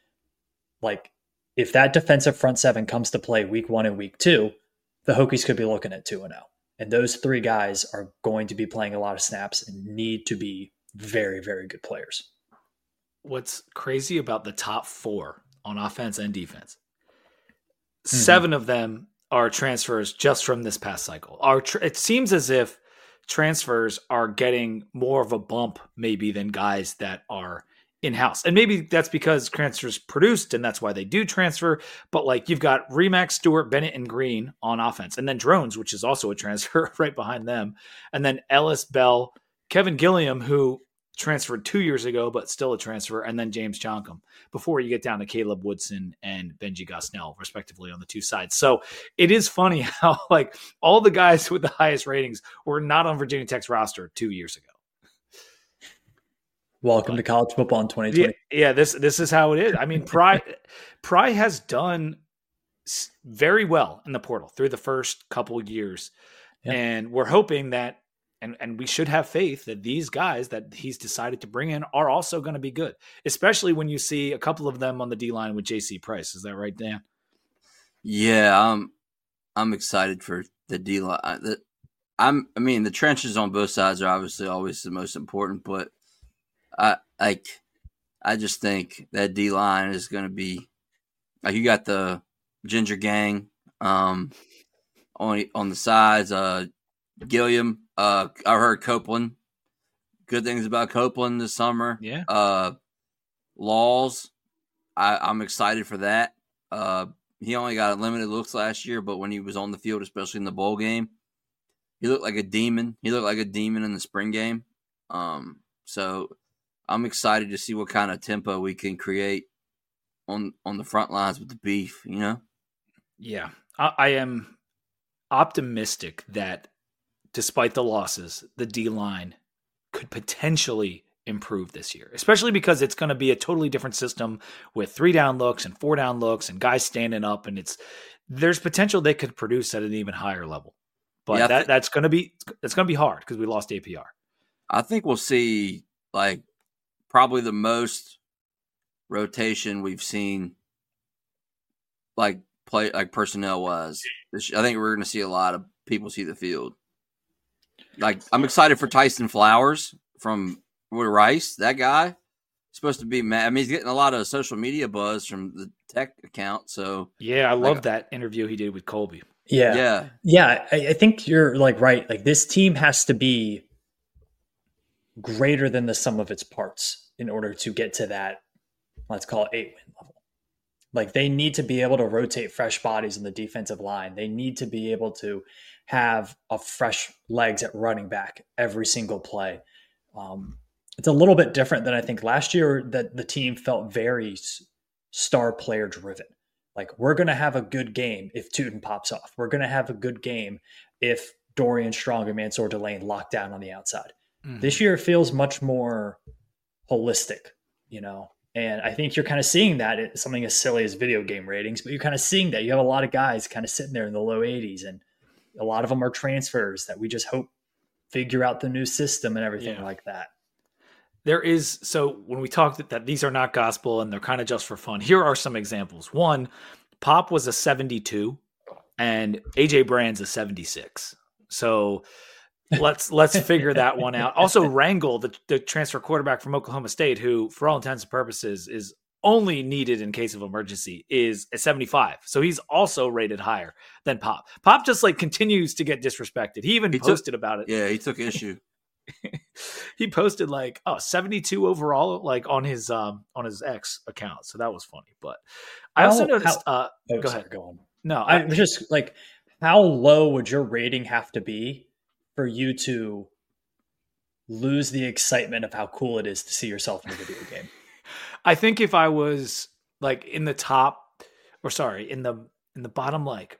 [SPEAKER 3] Like, if that defensive front seven comes to play week one and week two, the Hokies could be looking at two and oh. And those three guys are going to be playing a lot of snaps and need to be very, very good players.
[SPEAKER 1] What's crazy about the top four on offense and defense, mm-hmm. seven of them are transfers just from this past cycle. Our tr- it seems as if transfers are getting more of a bump maybe than guys that are in-house. And maybe that's because transfers produced and that's why they do transfer. But like you've got Remax, Stewart, Bennett, and Green on offense. And then Drones, which is also a transfer right behind them. And then Ellis, Bell, Kevin Gilliam, who transferred two years ago, but still a transfer, and then James Joncom before you get down to Caleb Woodson and Benji Gosnell, respectively, on the two sides. So it is funny how like all the guys with the highest ratings were not on Virginia Tech's roster two years ago.
[SPEAKER 3] Welcome but, to college football in twenty twenty.
[SPEAKER 1] Yeah, yeah, this this is how it is. I mean, Pry Pry has done very well in the portal through the first couple years, yeah. And we're hoping that. And and we should have faith that these guys that he's decided to bring in are also going to be good, especially when you see a couple of them on the D-line with J C Price. Is that right, Dan?
[SPEAKER 2] Yeah, I'm I'm excited for the D-line. The, I'm I mean, the trenches on both sides are obviously always the most important, but I like I just think that D-line is going to be like you got the Ginger Gang um, on on the sides. Uh, Gilliam. Uh, I heard Copeland. Good things about Copeland this summer.
[SPEAKER 1] Yeah.
[SPEAKER 2] Uh, Laws. I, I'm excited for that. Uh, he only got limited looks last year, but when he was on the field, especially in the bowl game, he looked like a demon. He looked like a demon in the spring game. Um, so I'm excited to see what kind of tempo we can create on on the front lines with the beef. You know.
[SPEAKER 1] Yeah, I, I am optimistic that. Despite the losses, the D-line could potentially improve this year, especially because it's going to be a totally different system with three down looks and four down looks and guys standing up. And it's there's potential they could produce at an even higher level. But yeah, that, th- that's going to be it's going to be hard because we lost A P R.
[SPEAKER 2] I think we'll see like probably the most rotation we've seen like play like personnel wise. I think we're going to see a lot of people see the field. Like I'm excited for Tyson Flowers from Rice. That guy supposed to be mad. I mean, he's getting a lot of social media buzz from the Tech account. So
[SPEAKER 1] yeah, I love
[SPEAKER 2] like,
[SPEAKER 1] that interview he did with Colby.
[SPEAKER 3] Yeah,
[SPEAKER 2] yeah,
[SPEAKER 3] yeah. I, I think you're like right. Like this team has to be greater than the sum of its parts in order to get to that, let's call it eight win level. Like they need to be able to rotate fresh bodies in the defensive line. They need to be able to have a fresh legs at running back every single play. Um, it's a little bit different than I think last year that the team felt very star player driven. Like we're going to have a good game if Tootin pops off. We're going to have a good game if Dorian Strong and Mansour Delane lock down on the outside. Mm-hmm. This year feels much more holistic, you know, and I think you're kind of seeing that it's something as silly as video game ratings, but you're kind of seeing that you have a lot of guys kind of sitting there in the low eighties, and a lot of them are transfers that we just hope figure out the new system and everything yeah. like that.
[SPEAKER 1] There is, so when we talk that, that these are not gospel and they're kind of just for fun, here are some examples. One, Pop was a seventy-two and A J Brand's a seventy-six. So let's let's figure that one out. Also, Rangel, the, the transfer quarterback from Oklahoma State, who for all intents and purposes is only needed in case of emergency, is a seventy-five. So he's also rated higher than Pop. Pop just like continues to get disrespected. He even he posted
[SPEAKER 2] took,
[SPEAKER 1] about it.
[SPEAKER 2] Yeah, he took issue.
[SPEAKER 1] He posted like oh seventy-two overall like on his um on his X account, so that was funny. But I
[SPEAKER 3] how,
[SPEAKER 1] also noticed
[SPEAKER 3] how,
[SPEAKER 1] uh
[SPEAKER 3] oh,
[SPEAKER 1] go
[SPEAKER 3] sorry,
[SPEAKER 1] ahead
[SPEAKER 3] go on.
[SPEAKER 1] no
[SPEAKER 3] I
[SPEAKER 1] I,
[SPEAKER 3] was just like, how low would your rating have to be for you to lose the excitement of how cool it is to see yourself in a video game?
[SPEAKER 1] I think if I was like in the top or sorry in the in the bottom like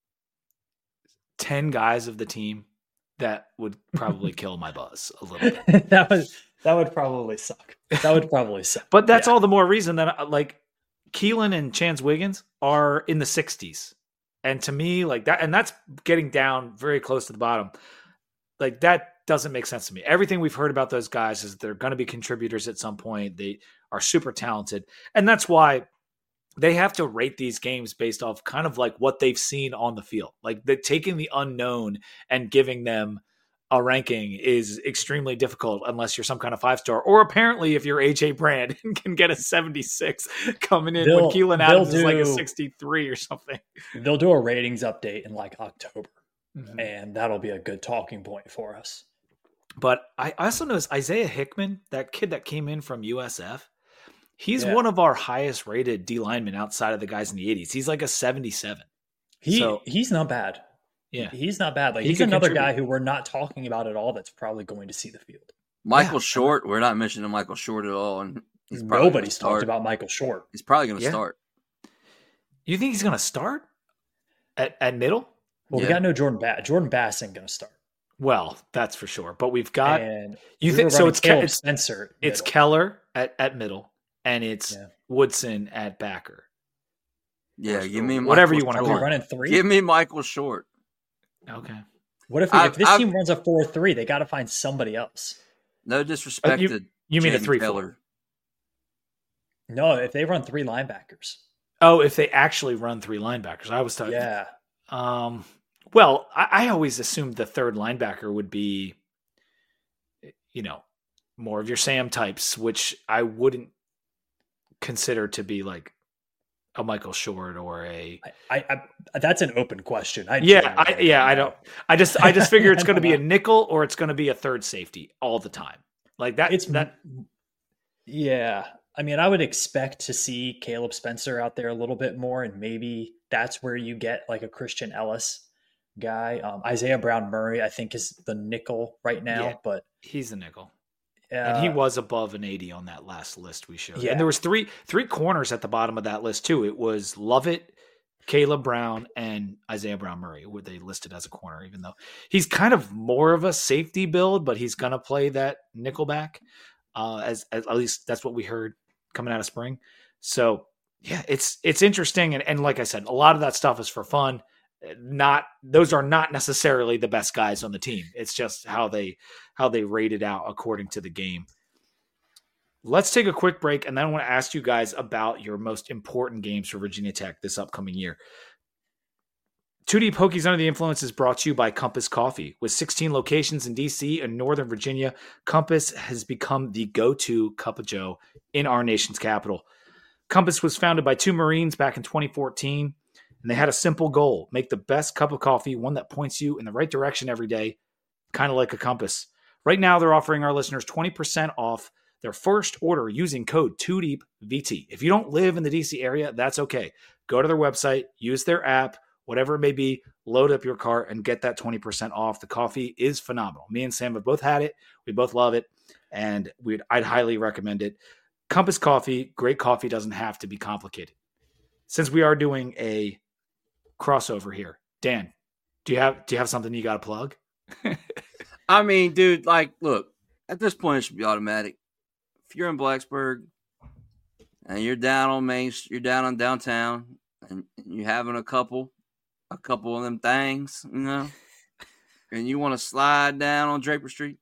[SPEAKER 1] ten guys of the team, that would probably kill my buzz a little bit.
[SPEAKER 3] that would that would probably suck. That would probably suck.
[SPEAKER 1] But that's
[SPEAKER 3] yeah.
[SPEAKER 1] all the more reason that like Keelan and Chance Wiggins are in the sixties. And to me, like that, and that's getting down very close to the bottom. Like that doesn't make sense to me. Everything we've heard about those guys is they're going to be contributors at some point. They are super talented. And that's why they have to rate these games based off kind of like what they've seen on the field. Like the taking the unknown and giving them a ranking is extremely difficult unless you're some kind of five star, or apparently if you're A J Brand and can get a seventy-six coming in
[SPEAKER 3] they'll,
[SPEAKER 1] when Keelan Adams
[SPEAKER 3] do,
[SPEAKER 1] is like a sixty-three or something.
[SPEAKER 3] They'll do a ratings update in like October,
[SPEAKER 1] mm-hmm.
[SPEAKER 3] and that'll be a good talking point for us.
[SPEAKER 1] But I also noticed Isaiah Hickman, that kid that came in from U S F, he's
[SPEAKER 3] yeah.
[SPEAKER 1] one of our highest rated D linemen outside of the guys in the eighties. He's like a seventy-seven.
[SPEAKER 3] He
[SPEAKER 1] so,
[SPEAKER 3] he's not bad.
[SPEAKER 1] Yeah,
[SPEAKER 3] he's not bad. Like
[SPEAKER 1] he
[SPEAKER 3] he's another
[SPEAKER 1] contribute.
[SPEAKER 3] guy who we're not talking about at all. That's probably going to see the field.
[SPEAKER 2] Michael
[SPEAKER 1] yeah.
[SPEAKER 2] Short, we're not mentioning Michael Short at all, and he's
[SPEAKER 3] nobody's talked about Michael Short.
[SPEAKER 2] He's probably going to
[SPEAKER 1] yeah.
[SPEAKER 2] start.
[SPEAKER 1] You think he's going to start at at middle?
[SPEAKER 3] Well, yeah. we got no Jordan Bass. Jordan Bass ain't going to start.
[SPEAKER 1] Well, that's for sure. But we've got
[SPEAKER 3] and
[SPEAKER 1] you
[SPEAKER 3] we
[SPEAKER 1] think so? It's
[SPEAKER 3] Caleb
[SPEAKER 1] it's
[SPEAKER 3] Spencer.
[SPEAKER 1] It's Keller at, at middle, and it's
[SPEAKER 3] yeah.
[SPEAKER 1] Woodson at backer.
[SPEAKER 2] Yeah, give me
[SPEAKER 1] whatever
[SPEAKER 2] Michael
[SPEAKER 1] you want to
[SPEAKER 3] call
[SPEAKER 1] call
[SPEAKER 3] it. Running three.
[SPEAKER 2] Give me Michael Short.
[SPEAKER 1] Okay.
[SPEAKER 3] What if, we,
[SPEAKER 2] I've,
[SPEAKER 3] if this
[SPEAKER 2] I've,
[SPEAKER 3] team runs a four three? They got to find somebody else.
[SPEAKER 2] No disrespect
[SPEAKER 1] uh, you,
[SPEAKER 2] to
[SPEAKER 1] you mean a
[SPEAKER 2] Jaden
[SPEAKER 1] three
[SPEAKER 2] Keller.
[SPEAKER 3] No, if they run three linebackers.
[SPEAKER 1] Oh, if they actually run three linebackers, I was talking.
[SPEAKER 3] Yeah.
[SPEAKER 1] Um. Well, I, I always assumed the third linebacker would be, you know, more of your Sam types, which I wouldn't consider to be like a Michael Short or a.
[SPEAKER 3] I, I, I that's an open question. I
[SPEAKER 1] yeah, I, yeah, I don't. I just, I just figure it's going to be a nickel or it's going to be a third safety all the time, like that.
[SPEAKER 3] It's
[SPEAKER 1] that.
[SPEAKER 3] Yeah, I mean, I would expect to see Caleb Spencer out there a little bit more, and maybe that's where you get like a Christian Ellis guy. Um, Isaiah Brown Murray, I think, is the nickel right now,
[SPEAKER 1] Yeah,
[SPEAKER 3] but
[SPEAKER 1] he's the nickel.
[SPEAKER 3] Uh,
[SPEAKER 1] and he was above an eighty on that last list we showed.
[SPEAKER 3] Yeah.
[SPEAKER 1] And there was three three corners at the bottom of that list too. It was Lovett, Caleb Brown, and Isaiah Brown Murray, where they listed as a corner, even though he's kind of more of a safety build, but he's going to play that nickelback. Uh, as, as at least that's what we heard coming out of spring. So yeah, it's it's interesting. And, and like I said, a lot of that stuff is for fun. Not those are not necessarily the best guys on the team. It's just how they how they rate it out according to the game. Let's take a quick break, and then I want to ask you guys about your most important games for Virginia Tech this upcoming year. Two Deep Hokies Under the Influence is brought to you by Compass Coffee. With sixteen locations in D C and Northern Virginia, Compass has become the go-to cup of joe in our nation's capital. Compass was founded by two Marines back in twenty fourteen, and they had a simple goal: make the best cup of coffee, one that points you in the right direction every day, kind of like a compass. Right now, they're offering our listeners twenty percent off their first order using code two deep V T. If you don't live in the D C area, that's okay. Go to their website, use their app, whatever it may be, load up your cart and get that twenty percent off. The coffee is phenomenal. Me and Sam have both had it. We both love it, and we'd, I'd highly recommend it. Compass Coffee, great coffee doesn't have to be complicated. Since we are doing a crossover here, Dan, do you have do you have something you got to plug?
[SPEAKER 2] I mean, dude, like, look, at this point, it should be automatic. If you're in Blacksburg and you're down on Main, you're down on downtown, and you're having a couple, a couple of them things, you know, and you want to slide down on Draper Street,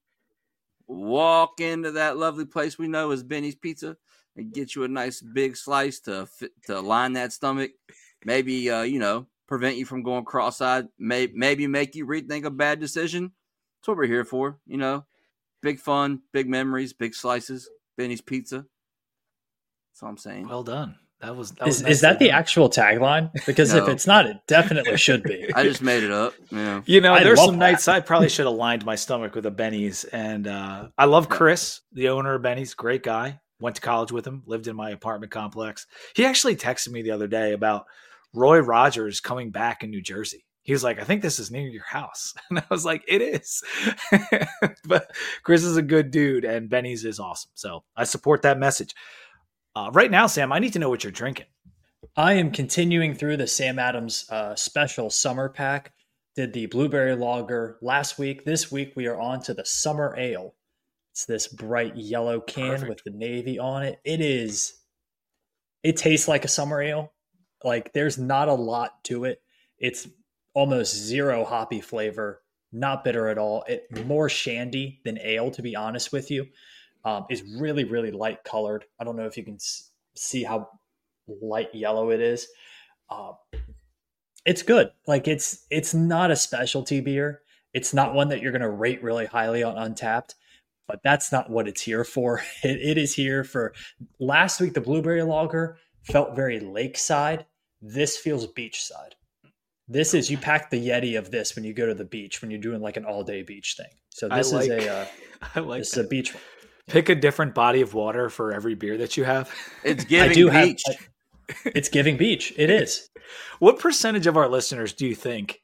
[SPEAKER 2] walk into that lovely place we know as Benny's Pizza and get you a nice big slice to fit, to line that stomach. Maybe, uh, you know, prevent you from going cross-eyed. Maybe, maybe make you rethink a bad decision. That's what we're here for, you know. Big fun, big memories, big slices. Benny's Pizza. That's all I'm saying.
[SPEAKER 1] Well done. That was. That was
[SPEAKER 3] is
[SPEAKER 1] nice
[SPEAKER 3] is that the
[SPEAKER 1] done.
[SPEAKER 3] actual tagline? Because
[SPEAKER 2] No.
[SPEAKER 3] if it's not, it definitely should be.
[SPEAKER 2] I just made it up. Yeah.
[SPEAKER 1] You know,
[SPEAKER 3] I
[SPEAKER 1] there's
[SPEAKER 3] love
[SPEAKER 1] some
[SPEAKER 3] that.
[SPEAKER 1] nights I probably should have lined my stomach with a Benny's. And uh, I love Chris, the owner of Benny's. Great guy. Went to college with him. Lived in my apartment complex. He actually texted me the other day about Roy Rogers coming back in New Jersey. He was like, I think this is near your house. And I was like, it is. But Chris is a good dude, and Benny's is awesome. So I support that message. Uh, right now, Sam, I need to know what you're drinking.
[SPEAKER 3] I am continuing through the Sam Adams uh, special summer pack. Did the blueberry lager last week. This week we are on to the summer ale. It's this bright yellow can
[SPEAKER 1] Perfect.
[SPEAKER 3] with the navy on it. It is. It tastes like a summer ale. Like there's not a lot to it. It's almost zero hoppy flavor. Not bitter at all. It more shandy than ale, to be honest with you. Um, is really really light colored. I don't know if you can s- see how light yellow it is. Uh, it's good. Like it's it's not a specialty beer. It's not one that you're going to rate really highly on Untapped, but that's not what it's here for. It, it is here for. Last week the blueberry lager felt very lakeside. This feels beachside. This is you pack the Yeti of this when you go to the beach when you're doing like an all day beach thing. So this
[SPEAKER 1] I like,
[SPEAKER 3] is a uh,
[SPEAKER 1] I like
[SPEAKER 3] this
[SPEAKER 1] that.
[SPEAKER 3] is a beach one.
[SPEAKER 1] Pick a different body of water for every beer that you have.
[SPEAKER 2] It's
[SPEAKER 3] I
[SPEAKER 2] giving
[SPEAKER 3] do
[SPEAKER 2] beach.
[SPEAKER 3] have. I- it's giving beach. It is.
[SPEAKER 1] What percentage of our listeners do you think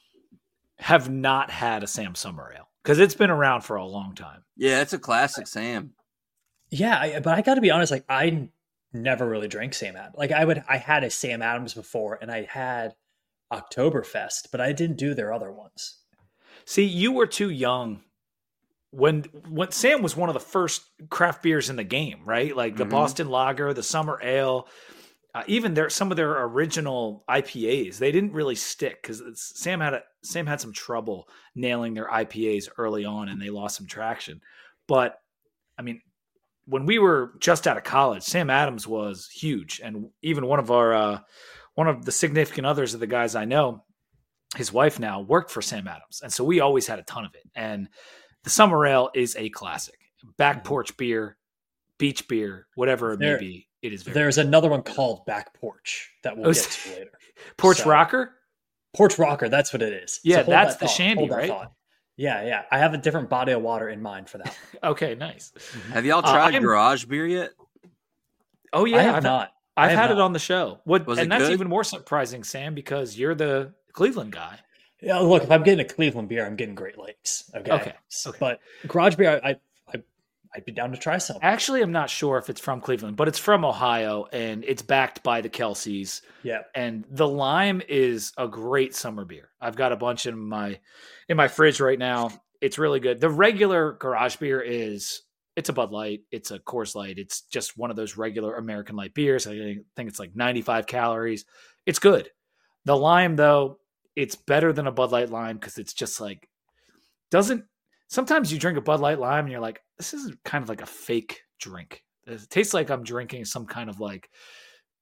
[SPEAKER 1] have not had a Sam Summer Ale? Because it's been around for a long time.
[SPEAKER 2] Yeah, it's a classic Sam.
[SPEAKER 3] Yeah, I, but I got to be honest. Like I never really drank Sam Adams. Like I would, I had a Sam Adams before, and I had Oktoberfest, but I didn't do their other ones.
[SPEAKER 1] See, you were too young when when Sam was one of the first craft beers in the game, right? Like the
[SPEAKER 2] Mhm.
[SPEAKER 1] Boston Lager, the Summer Ale, uh, even their some of their original I P As. They didn't really stick because Sam had a, Sam had some trouble nailing their I P As early on, and they lost some traction. But I mean, when we were just out of college, Sam Adams was huge, and even one of our uh, one of the significant others of the guys I know, his wife now worked for Sam Adams, and so we always had a ton of it. And the Summer Ale is a classic, back porch beer, beach beer, whatever it
[SPEAKER 3] There-
[SPEAKER 1] may be. It is very
[SPEAKER 3] There's another one called Back Porch that we'll
[SPEAKER 1] Oh,
[SPEAKER 3] get
[SPEAKER 1] s-
[SPEAKER 3] to later.
[SPEAKER 1] porch
[SPEAKER 3] so-
[SPEAKER 1] rocker.
[SPEAKER 3] Porch Rocker, that's what it is.
[SPEAKER 1] Yeah,
[SPEAKER 3] hold
[SPEAKER 1] that's
[SPEAKER 3] that
[SPEAKER 1] the
[SPEAKER 3] thought,
[SPEAKER 1] shandy,
[SPEAKER 3] hold that
[SPEAKER 1] right?
[SPEAKER 3] thought. Yeah, yeah. I have a different body of water in mind for that.
[SPEAKER 1] Okay, nice.
[SPEAKER 2] Have y'all
[SPEAKER 1] Uh,
[SPEAKER 2] tried
[SPEAKER 1] I'm-
[SPEAKER 2] garage beer yet?
[SPEAKER 1] Oh yeah,
[SPEAKER 3] I have
[SPEAKER 1] I've,
[SPEAKER 3] not.
[SPEAKER 1] I've
[SPEAKER 3] I have
[SPEAKER 1] had it
[SPEAKER 3] not.
[SPEAKER 1] on the show. What,
[SPEAKER 2] Was
[SPEAKER 1] and
[SPEAKER 2] it
[SPEAKER 1] that's
[SPEAKER 2] good?
[SPEAKER 1] even more surprising, Sam, because you're the Cleveland guy.
[SPEAKER 3] Yeah, look, if I'm getting a Cleveland beer, I'm getting Great Lakes. Okay.
[SPEAKER 1] Okay, okay.
[SPEAKER 3] But garage beer, I, I, I'd be down to try some.
[SPEAKER 1] Actually, I'm not sure if it's from Cleveland, but it's from Ohio, and it's backed by the Kelseys.
[SPEAKER 3] Yeah.
[SPEAKER 1] And the lime is a great summer beer. I've got a bunch in my in my fridge right now. It's really good. The regular garage beer is it's a Bud Light, it's a Coors Light. It's just one of those regular American light beers. I think it's like ninety-five calories. It's good. The lime though, it's better than a Bud Light lime because it's just like doesn't sometimes you drink a Bud Light lime and you're like, this is kind of like a fake drink. It tastes like I'm drinking some kind of like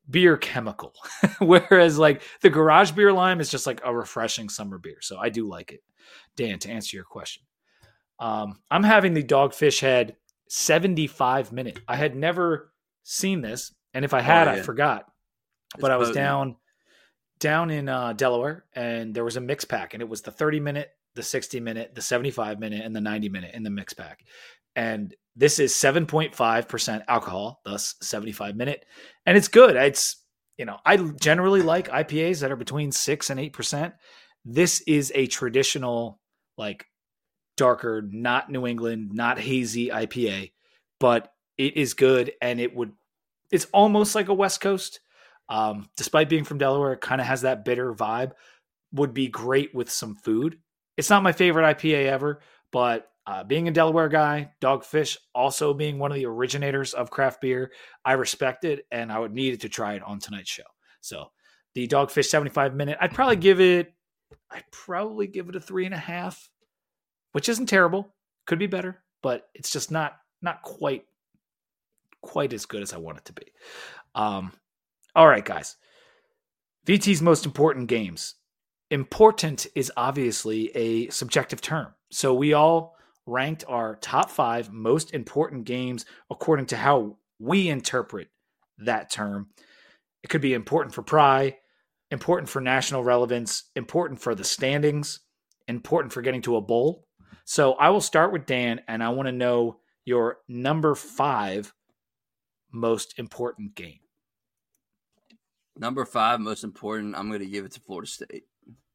[SPEAKER 1] beer chemical, whereas like the Garage Beer Lime is just like a refreshing summer beer. So I do like it. Dan, to answer your question, um, I'm having the Dogfish Head seventy-five minute. I had never seen this, and if I had, oh, yeah. I forgot. But it's I was potent. down down in uh, Delaware, and there was a mix pack, and it was the thirty minute, the sixty minute, the seventy-five minute, and the ninety minute in the mix pack. And this is seven point five percent alcohol, thus seventy-five minute. And it's good. It's, you know, I generally like I P As that are between six and eight percent. This is a traditional, like, darker, not New England, not hazy I P A, but it is good. And it would, it's almost like a West Coast. Um, despite being from Delaware, it kind of has that bitter vibe. Would be great with some food. It's not my favorite I P A ever, but Uh, being a Delaware guy, Dogfish also being one of the originators of craft beer, I respect it, and I would need it to try it on tonight's show. So the Dogfish seventy-five minute, I'd probably give it, I'd probably give it a three and a half, which isn't terrible. Could be better, but it's just not not quite quite as good as I want it to be. Um, all right, guys. V T's most important games. Important is obviously a subjective term, so we all ranked our top five most important games according to how we interpret that term. It could be important for Pry, important for national relevance, important for the standings, important for getting to a bowl. So I will start with Dan, and I want to know your number five most important game.
[SPEAKER 2] Number five most important, I'm going to give it to Florida State.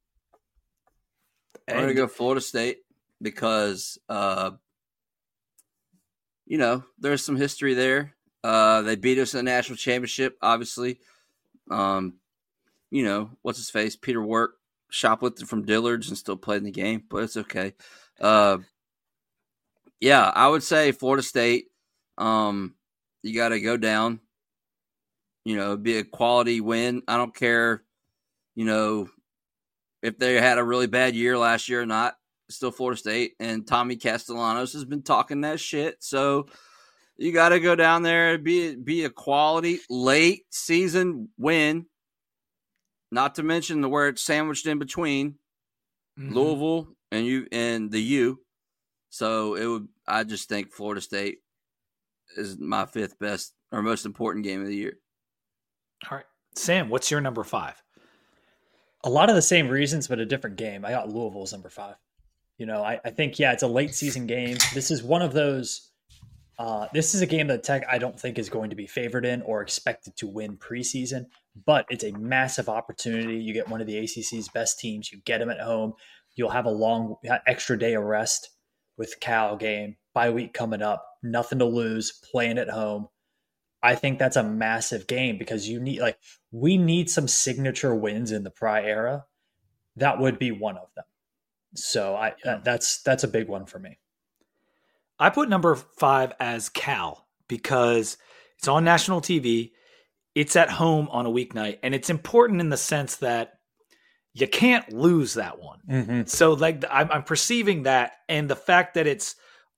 [SPEAKER 2] I'm going to go Florida State. Because, uh, you know, there's some history there. Uh, they beat us in the national championship, obviously. Um, you know, what's his face? Peter Work shoplifted from Dillard's and still played in the game, but it's okay. Uh, yeah, I would say Florida State. Um, you got to go down. You know, be a quality win. I don't care, you know, if they had a really bad year last year or not. Still Florida State, and Tommy Castellanos has been talking that shit. So you got to go down there and be, be a quality late season win, not to mention the where it's sandwiched in between mm-hmm. Louisville and you and the U. So it would, I just think Florida State is my fifth best or most important game of the year.
[SPEAKER 1] All right. Sam, what's your number five?
[SPEAKER 3] A lot of the same reasons, but a different game. I got Louisville as number five. You know, I, I think, yeah, it's a late season game. This is one of those, uh, this is a game that Tech I don't think is going to be favored in or expected to win preseason, but it's a massive opportunity. You get one of the A C C's best teams. You get them at home. You'll have a long extra day of rest with Cal game, bye week coming up, nothing to lose, playing at home. I think that's a massive game because you need, like, we need some signature wins in the Pry era. That would be one of them. So I uh, that's that's a big one for me.
[SPEAKER 1] I put number five as Cal because it's on national T V. It's at home on a weeknight, and it's important in the sense that you can't lose that one. Mm-hmm. So like I'm, I'm perceiving that, and the fact that it's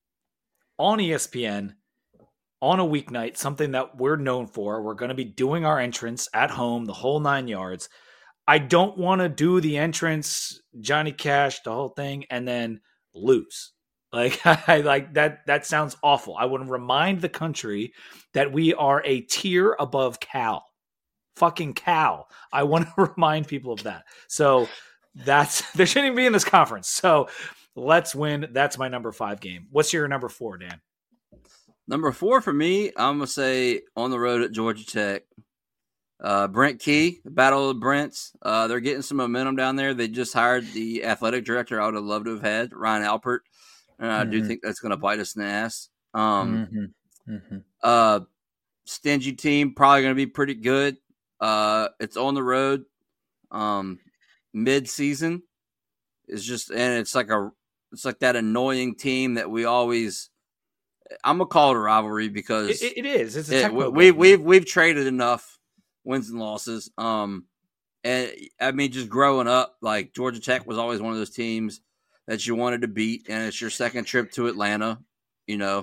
[SPEAKER 1] on E S P N on a weeknight, something that we're known for. We're going to be doing our entrance at home, the whole nine yards. I don't want to do the entrance, Johnny Cash, the whole thing, and then lose. Like I like that. That sounds awful. I want to remind the country that we are a tier above Cal, fucking Cal. I want to remind people of that. So that's they shouldn't even be in this conference. So let's win. That's my number five game. What's your number four, Dan?
[SPEAKER 2] Number four for me, I'm gonna say on the road at Georgia Tech. Uh, Brent Key, the Battle of the Brents. Uh, they're getting some momentum down there. They just hired the athletic director I would have loved to have had, Ryan Alpert. And I mm-hmm. do think that's going to bite us in the ass. Um, mm-hmm. Mm-hmm. Uh, stingy team, probably going to be pretty good. Uh, it's on the road. Um, mid-season is just, and it's like a, it's like that annoying team that we always. I'm gonna call it a rivalry because
[SPEAKER 1] it, it is. It's a
[SPEAKER 2] it, we, we we've we've traded enough wins and losses. Um, and I mean, just growing up, like Georgia Tech was always one of those teams that you wanted to beat, and it's your second trip to Atlanta. You know,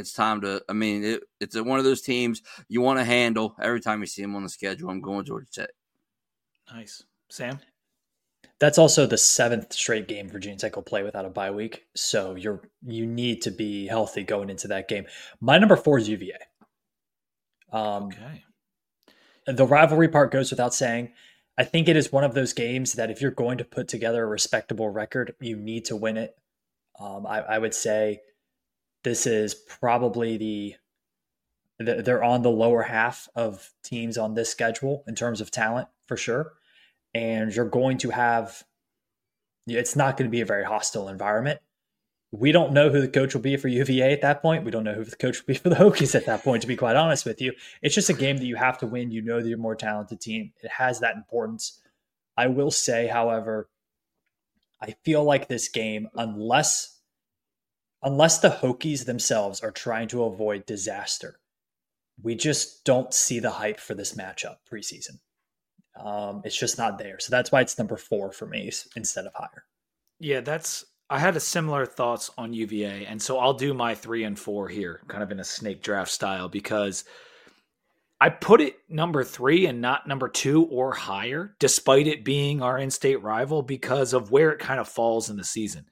[SPEAKER 2] It's time to. I mean, it, it's a, one of those teams you want to handle every time you see them on the schedule. I'm going Georgia Tech.
[SPEAKER 1] Nice, Sam.
[SPEAKER 3] That's also the seventh straight game Virginia Tech will play without a bye week. So you're you need to be healthy going into that game. My number four is U V A. Um,
[SPEAKER 1] okay.
[SPEAKER 3] The rivalry part goes without saying. I think it is one of those games that if you're going to put together a respectable record, you need to win it. Um, I, I would say this is probably the, the they're on the lower half of teams on this schedule in terms of talent for sure. And you're going to have, it's not going to be a very hostile environment. We don't know who the coach will be for U V A at that point. We don't know who the coach will be for the Hokies at that point, to be quite honest with you. It's just a game that you have to win. You know that you're a more talented team. It has that importance. I will say, however, I feel like this game, unless, unless the Hokies themselves are trying to avoid disaster, we just don't see the hype for this matchup preseason. Um, it's just not there. So that's why it's number four for me instead of higher.
[SPEAKER 1] Yeah, that's I had a similar thoughts on U V A, and so I'll do my three and four here, kind of in a snake draft style, because I put it number three and not number two or higher, despite it being our in-state rival, because of where it kind of falls in the season.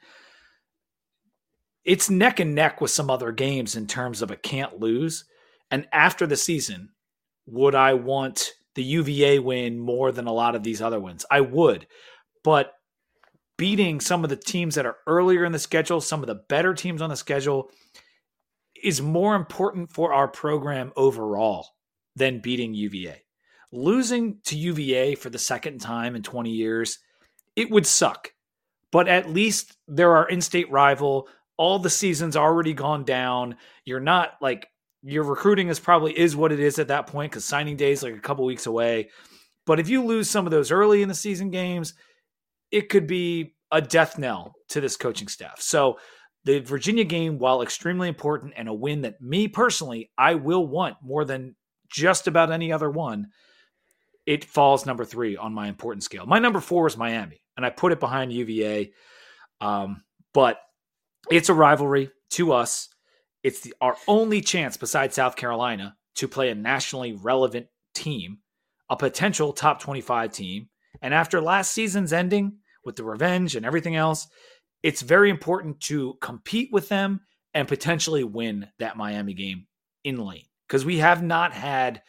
[SPEAKER 1] It's neck and neck with some other games in terms of a can't lose. And after the season, would I want the U V A win more than a lot of these other wins? I would, but beating some of the teams that are earlier in the schedule, some of the better teams on the schedule, is more important for our program overall than beating U V A. Losing to U V A for the second time in twenty years, it would suck. But at least they're our in-state rival. All the season's already gone down. You're not like, your recruiting is probably is what it is at that point because signing day is like a couple weeks away. But if you lose some of those early in the season games, it could be a death knell to this coaching staff. So the Virginia game, while extremely important and a win that me personally, I will want more than just about any other one, it falls number three on my important scale. My number four is Miami, and I put it behind U V A. Um, but it's a rivalry to us. It's the, our only chance besides South Carolina to play a nationally relevant team, a potential top twenty-five team. And after last season's ending with the revenge and everything else, it's very important to compete with them and potentially win that Miami game in Lane. Because we have not had,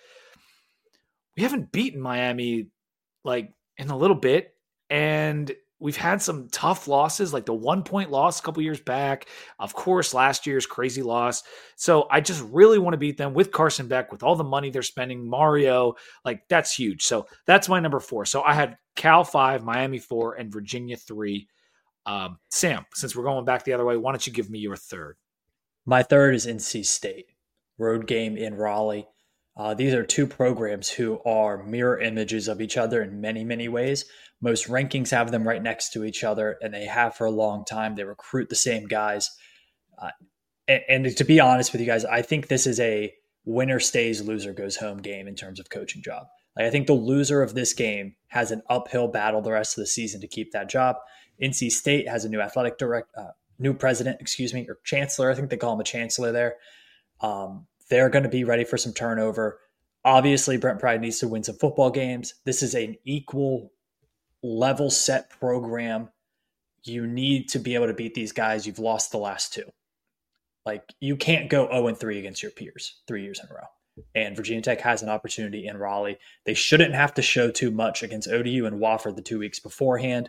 [SPEAKER 1] we haven't beaten Miami like in a little bit. And we've had some tough losses, like the one point loss a couple years back. Of course, last year's crazy loss. So I just really want to beat them with Carson Beck, with all the money they're spending, Mario, like that's huge. So that's my number four. So I had Cal five, Miami four, and Virginia three. Um, Sam, since we're going back the other way, why don't you give me your third?
[SPEAKER 3] My third is N C State. Road game in Raleigh. Uh, these are two programs who are mirror images of each other in many, many ways. Most rankings have them right next to each other, and they have for a long time. They recruit the same guys. Uh, and, and to be honest with you guys, I think this is a winner stays, loser goes home game in terms of coaching job. Like, I think the loser of this game has an uphill battle the rest of the season to keep that job. N C State has a new athletic direct, uh, new president, excuse me, or chancellor. I think they call him a chancellor there. Um, they're going to be ready for some turnover. Obviously, Brent Pryde needs to win some football games. This is an equal level set program. You need to be able to beat these guys. You've lost the last two. Like, you can't go oh and three against your peers three years in a row. And Virginia Tech has an opportunity in Raleigh. They shouldn't have to show too much against O D U and Wofford the two weeks beforehand.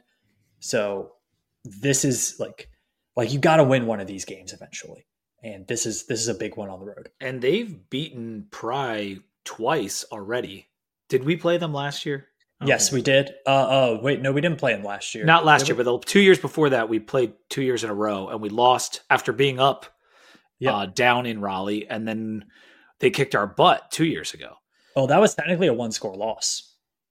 [SPEAKER 3] So this is like, like you got to win one of these games eventually. And this is this is a big one on the road.
[SPEAKER 1] And they've beaten Pry twice already. Did we play them last year?
[SPEAKER 3] Yes, we did. Uh, oh, wait, no, we didn't play them last year.
[SPEAKER 1] Not last
[SPEAKER 3] did
[SPEAKER 1] year,
[SPEAKER 3] we?
[SPEAKER 1] but the two years before that, we played two years in a row, and we lost after being up yep. uh, down in Raleigh, and then they kicked our butt two years ago.
[SPEAKER 3] Oh, that was technically a one-score loss.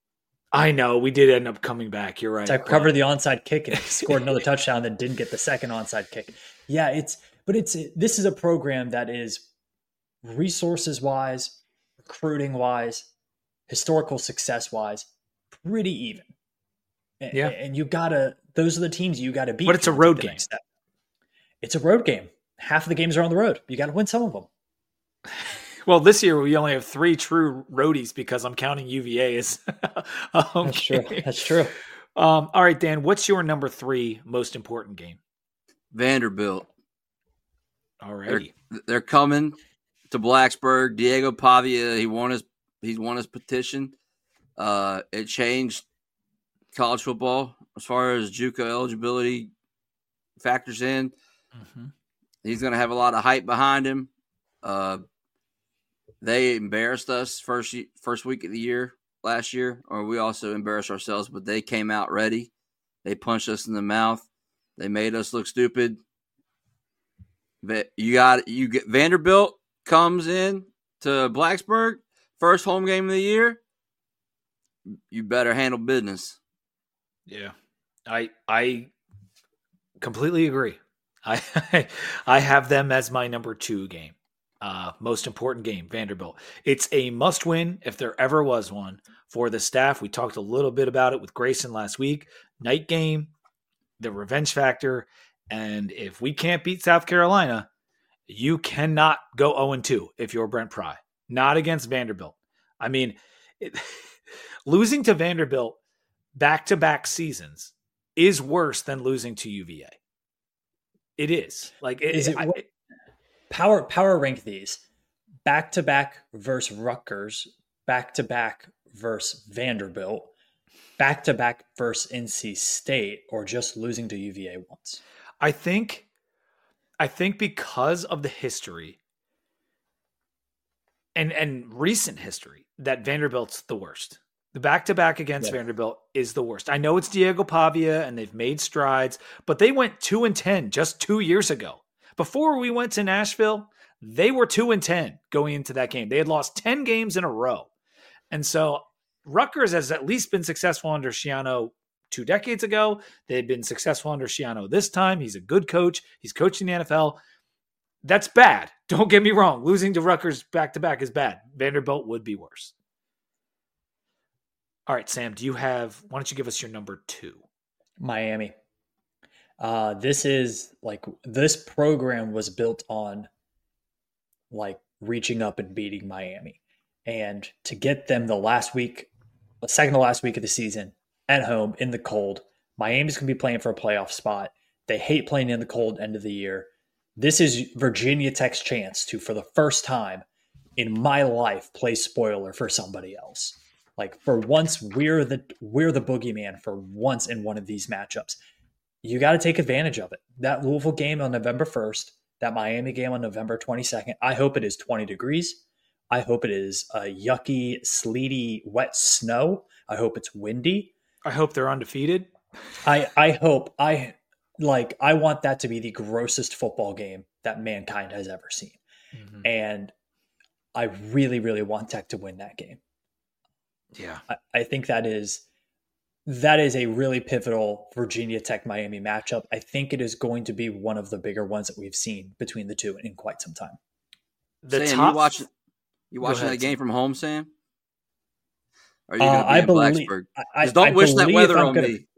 [SPEAKER 1] I know. We did end up coming back. You're right.
[SPEAKER 3] So I covered the onside kick and scored another touchdown, then didn't get the second onside kick. Yeah, it's but it's this is a program that is resources-wise, recruiting-wise, historical success-wise, pretty even. And,
[SPEAKER 1] yeah.
[SPEAKER 3] And you got to – those are the teams you got to beat.
[SPEAKER 1] But it's a road game.
[SPEAKER 3] It's a road game. half of the games are on the road. You got to win some of them.
[SPEAKER 1] Well, this year we only have three true roadies because I'm counting U V A as a home
[SPEAKER 3] That's
[SPEAKER 1] game.
[SPEAKER 3] true. That's true.
[SPEAKER 1] Um, all right, Dan, what's your number three most important game?
[SPEAKER 2] Vanderbilt.
[SPEAKER 1] All
[SPEAKER 2] They're,
[SPEAKER 1] righty.
[SPEAKER 2] they're coming to Blacksburg. Diego Pavia, he won his he's won his petition. Uh, it changed college football as far as JUCO eligibility factors in.
[SPEAKER 1] Mm-hmm.
[SPEAKER 2] He's going to have a lot of hype behind him. Uh, they embarrassed us first first week of the year last year, or we also embarrassed ourselves, but they came out ready. They punched us in the mouth. They made us look stupid. You got you get Vanderbilt comes in to Blacksburg, first home game of the year. You better handle business.
[SPEAKER 1] Yeah, I I completely agree. I I have them as my number two game, uh, most important game. Vanderbilt. It's a must win if there ever was one for the staff. We talked a little bit about it with Grayson last week. Night game, the revenge factor, and if we can't beat South Carolina, you cannot go oh and two if you're Brent Pry. Not against Vanderbilt. I mean, it, losing to Vanderbilt back-to-back seasons is worse than losing to U V A. It is. Like, it,
[SPEAKER 3] is it,
[SPEAKER 1] I,
[SPEAKER 3] it power power rank these back-to-back versus Rutgers, back-to-back versus Vanderbilt, back-to-back versus N C State, or just losing to U V A once?
[SPEAKER 1] I think I think because of the history and and recent history that Vanderbilt's the worst. The back-to-back against yeah. Vanderbilt is the worst. I know it's Diego Pavia and they've made strides, but they went two and ten just two years ago. Before we went to Nashville, they were two and ten going into that game. They had lost ten games in a row. And so Rutgers has at least been successful under Schiano two decades ago. They had been successful under Schiano this time. He's a good coach. He's coaching the N F L. That's bad. Don't get me wrong. Losing to Rutgers back-to-back is bad. Vanderbilt would be worse. All right, Sam, do you have, why don't you give us your number two?
[SPEAKER 3] Miami. Uh, this is like, this program was built on like reaching up and beating Miami. And to get them the last week, the second to last week of the season at home in the cold, Miami's going to be playing for a playoff spot. They hate playing in the cold end of the year. This is Virginia Tech's chance to, for the first time in my life, play spoiler for somebody else. Like, for once, we're the we're the boogeyman for once in one of these matchups. You got to take advantage of it. That Louisville game on November first, that Miami game on November twenty-second, I hope it is twenty degrees. I hope it is a yucky, sleety, wet snow. I hope it's windy.
[SPEAKER 1] I hope they're undefeated.
[SPEAKER 3] I, I hope I like I want that to be the grossest football game that mankind has ever seen. Mm-hmm. And I really, really want Tech to win that game.
[SPEAKER 1] Yeah.
[SPEAKER 3] I, I think that is that is a really pivotal Virginia Tech Miami matchup. I think it is going to be one of the bigger ones that we've seen between the two in quite some time.
[SPEAKER 2] The Sam, top... you watching you watching ahead, that game Sam. From home, Sam? Or are you
[SPEAKER 3] uh,
[SPEAKER 2] going to be in
[SPEAKER 3] believe,
[SPEAKER 2] Blacksburg?
[SPEAKER 3] I,
[SPEAKER 2] Just don't
[SPEAKER 3] I
[SPEAKER 2] wish that weather on
[SPEAKER 3] gonna,
[SPEAKER 2] me.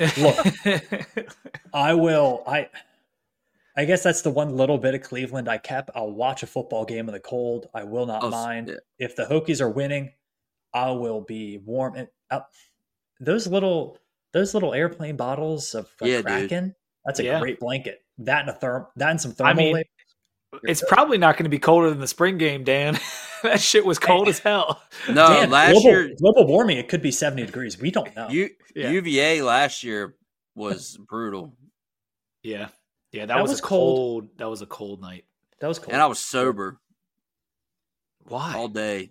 [SPEAKER 3] Look, I will. I I guess that's the one little bit of Cleveland I kept. I'll watch a football game in the cold. I will not oh, mind. Yeah. If the Hokies are winning, I will be warm. And uh, those little those little airplane bottles of uh,
[SPEAKER 2] yeah,
[SPEAKER 3] Kraken,
[SPEAKER 2] dude.
[SPEAKER 3] That's a
[SPEAKER 1] yeah.
[SPEAKER 3] great blanket. That and a therm, that and some thermal.
[SPEAKER 1] I mean, it's probably not going to be colder than the spring game, Dan. That shit was cold as hell.
[SPEAKER 2] No,
[SPEAKER 3] Dan,
[SPEAKER 2] last
[SPEAKER 3] global,
[SPEAKER 2] year
[SPEAKER 3] global warming, it could be seventy degrees. We don't know.
[SPEAKER 2] U,
[SPEAKER 1] yeah.
[SPEAKER 2] U V A last year was brutal.
[SPEAKER 1] Yeah, yeah, that,
[SPEAKER 3] that
[SPEAKER 1] was,
[SPEAKER 3] was
[SPEAKER 1] a
[SPEAKER 3] cold.
[SPEAKER 1] cold. That was a cold night.
[SPEAKER 3] That was cold,
[SPEAKER 2] and I was sober.
[SPEAKER 1] Why?
[SPEAKER 2] All day.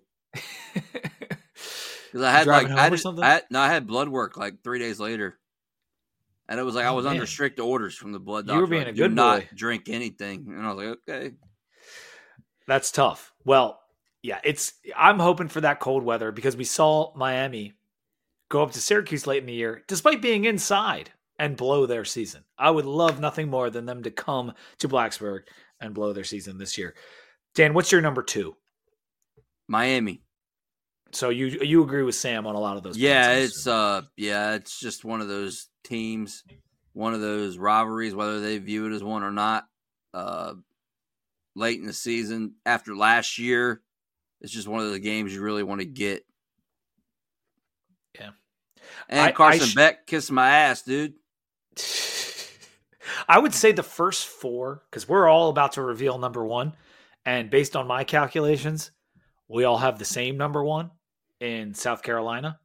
[SPEAKER 2] Because I had like I had, I had no, I had blood work like three days later, and it was like oh, I was man. under strict orders from the blood doctor.
[SPEAKER 1] You were being
[SPEAKER 2] like,
[SPEAKER 1] a good
[SPEAKER 2] Do
[SPEAKER 1] boy.
[SPEAKER 2] not drink anything, and I was like, okay,
[SPEAKER 1] that's tough. Well, yeah, it's. I'm hoping for that cold weather because we saw Miami go up to Syracuse late in the year, despite being inside, and blow their season. I would love nothing more than them to come to Blacksburg and blow their season this year. Dan, what's your number two?
[SPEAKER 2] Miami.
[SPEAKER 1] So you you agree with Sam on a lot of those?
[SPEAKER 2] Yeah,
[SPEAKER 1] points,
[SPEAKER 2] it's uh, yeah, it's just one of those teams, one of those rivalries, whether they view it as one or not. Uh, late in the season after last year. It's just one of the games you really want to get.
[SPEAKER 1] Yeah.
[SPEAKER 2] And
[SPEAKER 1] I,
[SPEAKER 2] Carson
[SPEAKER 1] I sh-
[SPEAKER 2] Beck kissed my ass, dude.
[SPEAKER 1] I would say the first four, because we're all about to reveal number one. And based on my calculations, we all have the same number one in South Carolina.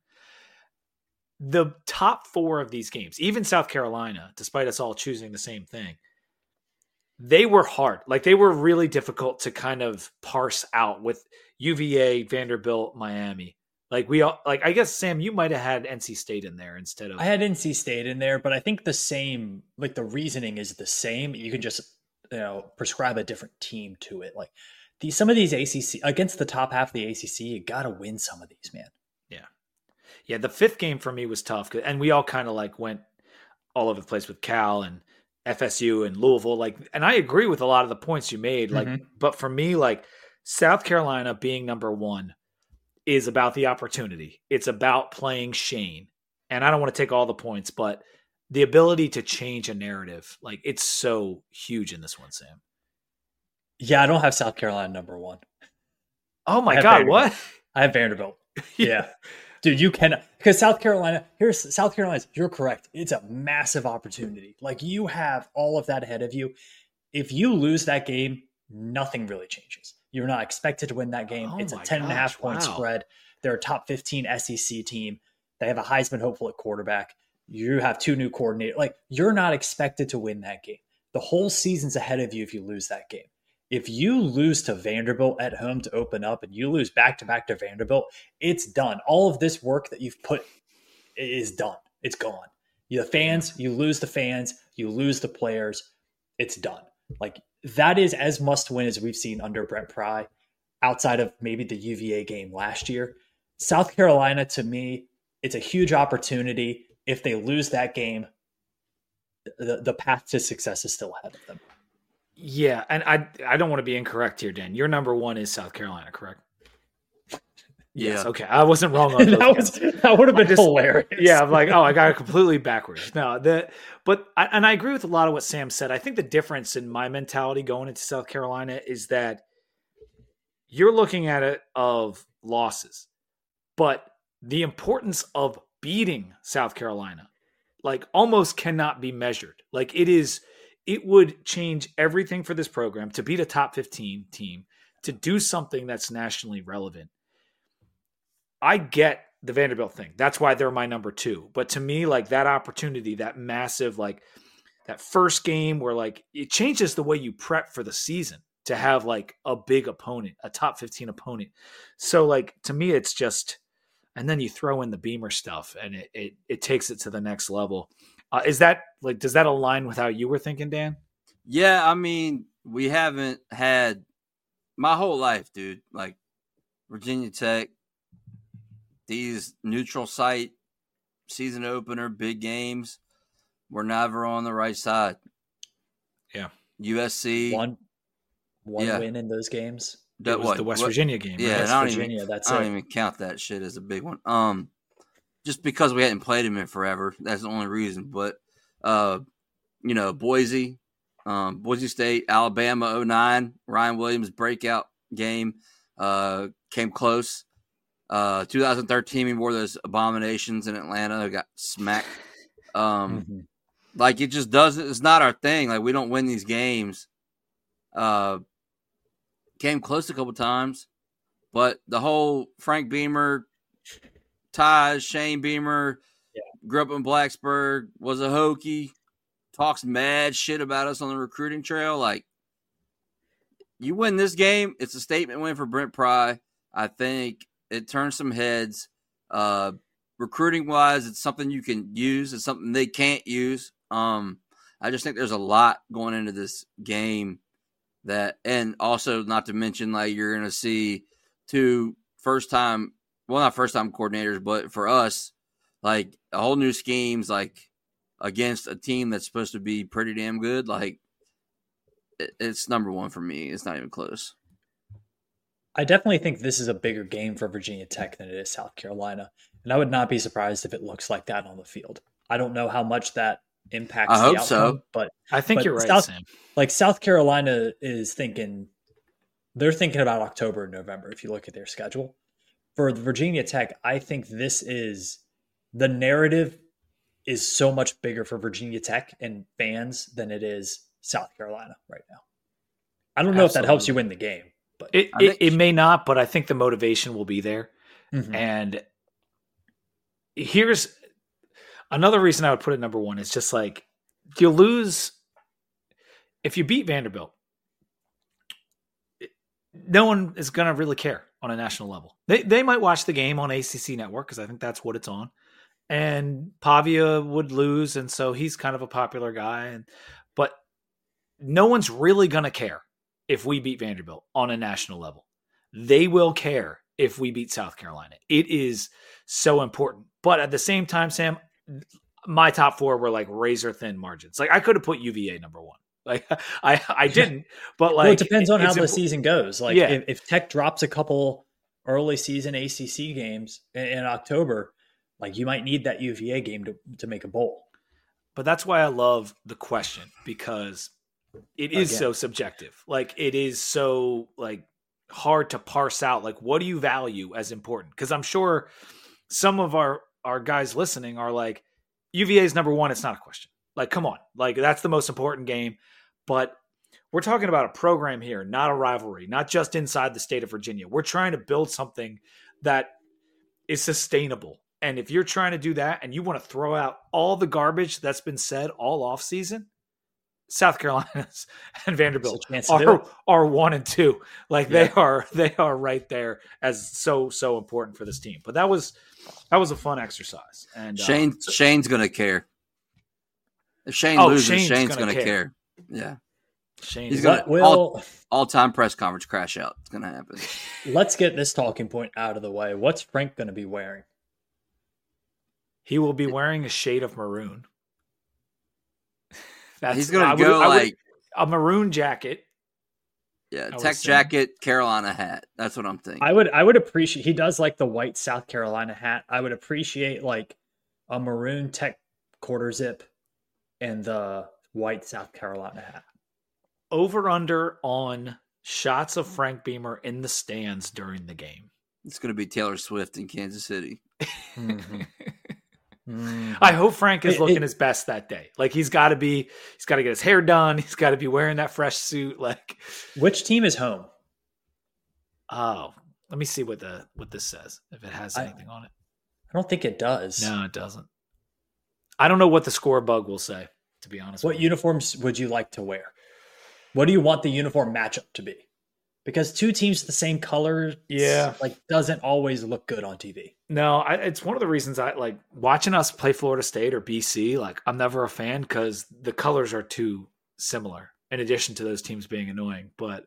[SPEAKER 1] The top four of these games, even South Carolina, despite us all choosing the same thing, they were hard. Like they were really difficult to kind of parse out with U V A, Vanderbilt, Miami. Like we all, like I guess Sam, you might have had N C State in there instead of.
[SPEAKER 3] I had N C State in there, but I think the same, like the reasoning is the same. You can just you know prescribe a different team to it. Like these, some of these A C C against the top half of the A C C, you got to win some of these, man.
[SPEAKER 1] Yeah, yeah. The fifth game for me was tough, and we all kind of like went all over the place with Cal and F S U and Louisville. Like, and I agree with a lot of the points you made. Like,
[SPEAKER 3] Mm-hmm.
[SPEAKER 1] but for me, like South Carolina being number one is about the opportunity. It's about playing Shane. And I don't want to take all the points, but the ability to change a narrative, like it's so huge in this one, Sam.
[SPEAKER 3] Yeah, I don't have South Carolina number one.
[SPEAKER 1] Oh my
[SPEAKER 3] I have
[SPEAKER 1] God,
[SPEAKER 3] Vanderbilt.
[SPEAKER 1] what?
[SPEAKER 3] I have Vanderbilt. Yeah. Dude, you can because South Carolina, here's South Carolina, you're correct. It's a massive opportunity. Like you have all of that ahead of you. If you lose that game, nothing really changes. You're not expected to win that game.
[SPEAKER 1] Oh
[SPEAKER 3] it's a
[SPEAKER 1] my
[SPEAKER 3] ten and a half
[SPEAKER 1] gosh,
[SPEAKER 3] point
[SPEAKER 1] wow.
[SPEAKER 3] spread. They're a top fifteen S E C team. They have a Heisman hopeful at quarterback. You have two new coordinators. Like you're not expected to win that game. The whole season's ahead of you if you lose that game. If you lose to Vanderbilt at home to open up and you lose back-to-back to Vanderbilt, it's done. All of this work that you've put is done. It's gone. The fans, you lose the fans, you lose the players. It's done. Like that is as must win as we've seen under Brent Pry outside of maybe the U V A game last year. South Carolina, to me, it's a huge opportunity. If they lose that game, the, the path to success is still ahead of them.
[SPEAKER 1] Yeah, and I I don't want to be incorrect here, Dan. Your number one is South Carolina, correct? Yes.
[SPEAKER 2] Yeah.
[SPEAKER 1] Okay. I wasn't wrong on those
[SPEAKER 3] that, was, that would have been
[SPEAKER 1] just,
[SPEAKER 3] hilarious.
[SPEAKER 1] Yeah, I'm like, oh, I got it completely backwards. No, the but I, and I agree with a lot of what Sam said. I think the difference in my mentality going into South Carolina is that you're looking at it of losses, but the importance of beating South Carolina, like, almost cannot be measured. Like, it is, it would change everything for this program to beat a top fifteen team, to do something that's nationally relevant. I get the Vanderbilt thing. That's why they're my number two. But to me, like, that opportunity, that massive, like, that first game where, like, it changes the way you prep for the season to have, like, a big opponent, a top fifteen opponent. So, like, to me, it's just, and then you throw in the Beamer stuff and it it, it takes it to the next level. Uh, is that, like, does that align with how you were thinking, Dan?
[SPEAKER 2] Yeah, I mean, we haven't had my whole life, dude. Like, Virginia Tech, these neutral site season opener, big games, we're never on the right side.
[SPEAKER 1] Yeah.
[SPEAKER 2] U S C.
[SPEAKER 3] One, one
[SPEAKER 2] Yeah.
[SPEAKER 3] win in those games.
[SPEAKER 2] That,
[SPEAKER 1] It was
[SPEAKER 2] what,
[SPEAKER 1] the West
[SPEAKER 2] what-
[SPEAKER 1] Virginia game.
[SPEAKER 2] Yeah,
[SPEAKER 1] right?
[SPEAKER 2] and I don't,
[SPEAKER 3] Virginia,
[SPEAKER 2] even,
[SPEAKER 3] that's
[SPEAKER 2] I don't
[SPEAKER 3] it.
[SPEAKER 2] even count that shit as a big one. Um, just because we hadn't played him in forever. That's the only reason. But, uh, you know, Boise, um, Boise State, Alabama oh nine, Ryan Williams breakout game, uh, came close. Uh, two thousand thirteen, we wore those abominations in Atlanta, got smacked. Um,
[SPEAKER 3] Mhm.
[SPEAKER 2] Like, it just doesn't, it's not our thing. Like, we don't win these games. Uh, came close a couple times, but the whole Frank Beamer, ties, Shane Beamer,
[SPEAKER 3] Yeah.
[SPEAKER 2] grew up in Blacksburg, was a Hokie, talks mad shit about us on the recruiting trail. Like, you win this game, it's a statement win for Brent Pry. I think it turns some heads. Uh, recruiting wise, it's something you can use. It's something they can't use. Um, I just think there's a lot going into this game that, and also not to mention, like, you're going to see two first time, well, not first time coordinators, but for us, like, a whole new schemes, like, against a team that's supposed to be pretty damn good. Like, it, it's number one for me. It's not even close.
[SPEAKER 3] I definitely think this is a bigger game for Virginia Tech than it is South Carolina. And I would not be surprised if it looks like that on the field. I don't know how much that impacts
[SPEAKER 2] I
[SPEAKER 3] the
[SPEAKER 2] hope
[SPEAKER 3] outcome,
[SPEAKER 2] so.
[SPEAKER 3] but
[SPEAKER 1] I think
[SPEAKER 3] But
[SPEAKER 1] you're right,
[SPEAKER 3] South-
[SPEAKER 1] Sam.
[SPEAKER 3] like South Carolina is thinking they're thinking about October and November. If you look at their schedule for Virginia Tech, I think this is the narrative is so much bigger for Virginia Tech and fans than it is South Carolina right now. I don't know Absolutely. if that helps you win the game, but
[SPEAKER 1] it, it, it may not, but I think the motivation will be there. Mm-hmm. And here's another reason I would put it number one is just like you lose if you beat Vanderbilt. No one is going to really care on a national level. They they might watch the game on A C C Network because I think that's what it's on. And Pavia would lose, and so he's kind of a popular guy. And but no one's really going to care if we beat Vanderbilt on a national level. They will care if we beat South Carolina. It is so important. But at the same time, Sam, my top four were like razor thin margins. Like I could have put U V A number one. Like I, I didn't, but like
[SPEAKER 3] well, it depends on
[SPEAKER 1] it,
[SPEAKER 3] how the
[SPEAKER 1] imp-
[SPEAKER 3] season goes. Like
[SPEAKER 1] yeah.
[SPEAKER 3] if, if Tech drops a couple early season A C C games in, in October, like you might need that U V A game to, to make a bowl.
[SPEAKER 1] But that's why I love the question because it is
[SPEAKER 3] Again.
[SPEAKER 1] so subjective. Like it is so like hard to parse out. Like what do you value as important? Because I'm sure some of our our guys listening are like U V A is number one. It's not a question. Like, come on. Like, that's the most important game. But we're talking about a program here, not a rivalry, not just inside the state of Virginia. We're trying to build something that is sustainable. And if you're trying to do that and you want to throw out all the garbage that's been said all off season, South Carolina and Vanderbilt are, are one and two. Like yeah. they are, they are right there as so, so important for this team. But that was, that was a fun exercise. And
[SPEAKER 2] Shane,
[SPEAKER 1] uh, so,
[SPEAKER 2] Shane's going to care. If Shane
[SPEAKER 1] oh,
[SPEAKER 2] loses,
[SPEAKER 1] Shane's,
[SPEAKER 2] Shane's
[SPEAKER 1] going to
[SPEAKER 2] care.
[SPEAKER 1] care.
[SPEAKER 2] Yeah.
[SPEAKER 1] Shane
[SPEAKER 2] He's going to
[SPEAKER 3] will,
[SPEAKER 2] all, all-time press conference crash out. It's going to happen.
[SPEAKER 3] Let's get this talking point out of the way. What's Frank going to be wearing?
[SPEAKER 1] He will be wearing a shade of maroon.
[SPEAKER 2] That's, He's going to go would, like
[SPEAKER 1] a maroon jacket.
[SPEAKER 2] Yeah, Tech jacket, Carolina hat. That's what I'm thinking.
[SPEAKER 3] I would I would appreciate he does like the white South Carolina hat. I would appreciate like a maroon Tech quarter zip and the white South Carolina hat.
[SPEAKER 1] Over under on shots of Frank Beamer in the stands during the game.
[SPEAKER 2] It's going to be Taylor Swift in Kansas City.
[SPEAKER 3] Mm-hmm. Mm-hmm.
[SPEAKER 1] I hope Frank is
[SPEAKER 3] it,
[SPEAKER 1] looking
[SPEAKER 3] it,
[SPEAKER 1] his best that day. Like he's got to be, he's got to get his hair done. He's got to be wearing that fresh suit. Like,
[SPEAKER 3] which team is home?
[SPEAKER 1] Oh, let me see what the what this says. If it has anything
[SPEAKER 3] I,
[SPEAKER 1] on it,
[SPEAKER 3] I don't think it does.
[SPEAKER 1] No, it doesn't. I don't know what the score bug will say. To be honest,
[SPEAKER 3] what
[SPEAKER 1] with
[SPEAKER 3] uniforms you. would you like to wear? What do you want the uniform matchup to be? Because two teams the same color,
[SPEAKER 1] yeah,
[SPEAKER 3] like doesn't always look good on T V.
[SPEAKER 1] No, I, it's one of the reasons I like watching us play Florida State or B C. Like I'm never a fan because the colors are too similar. In addition to those teams being annoying, but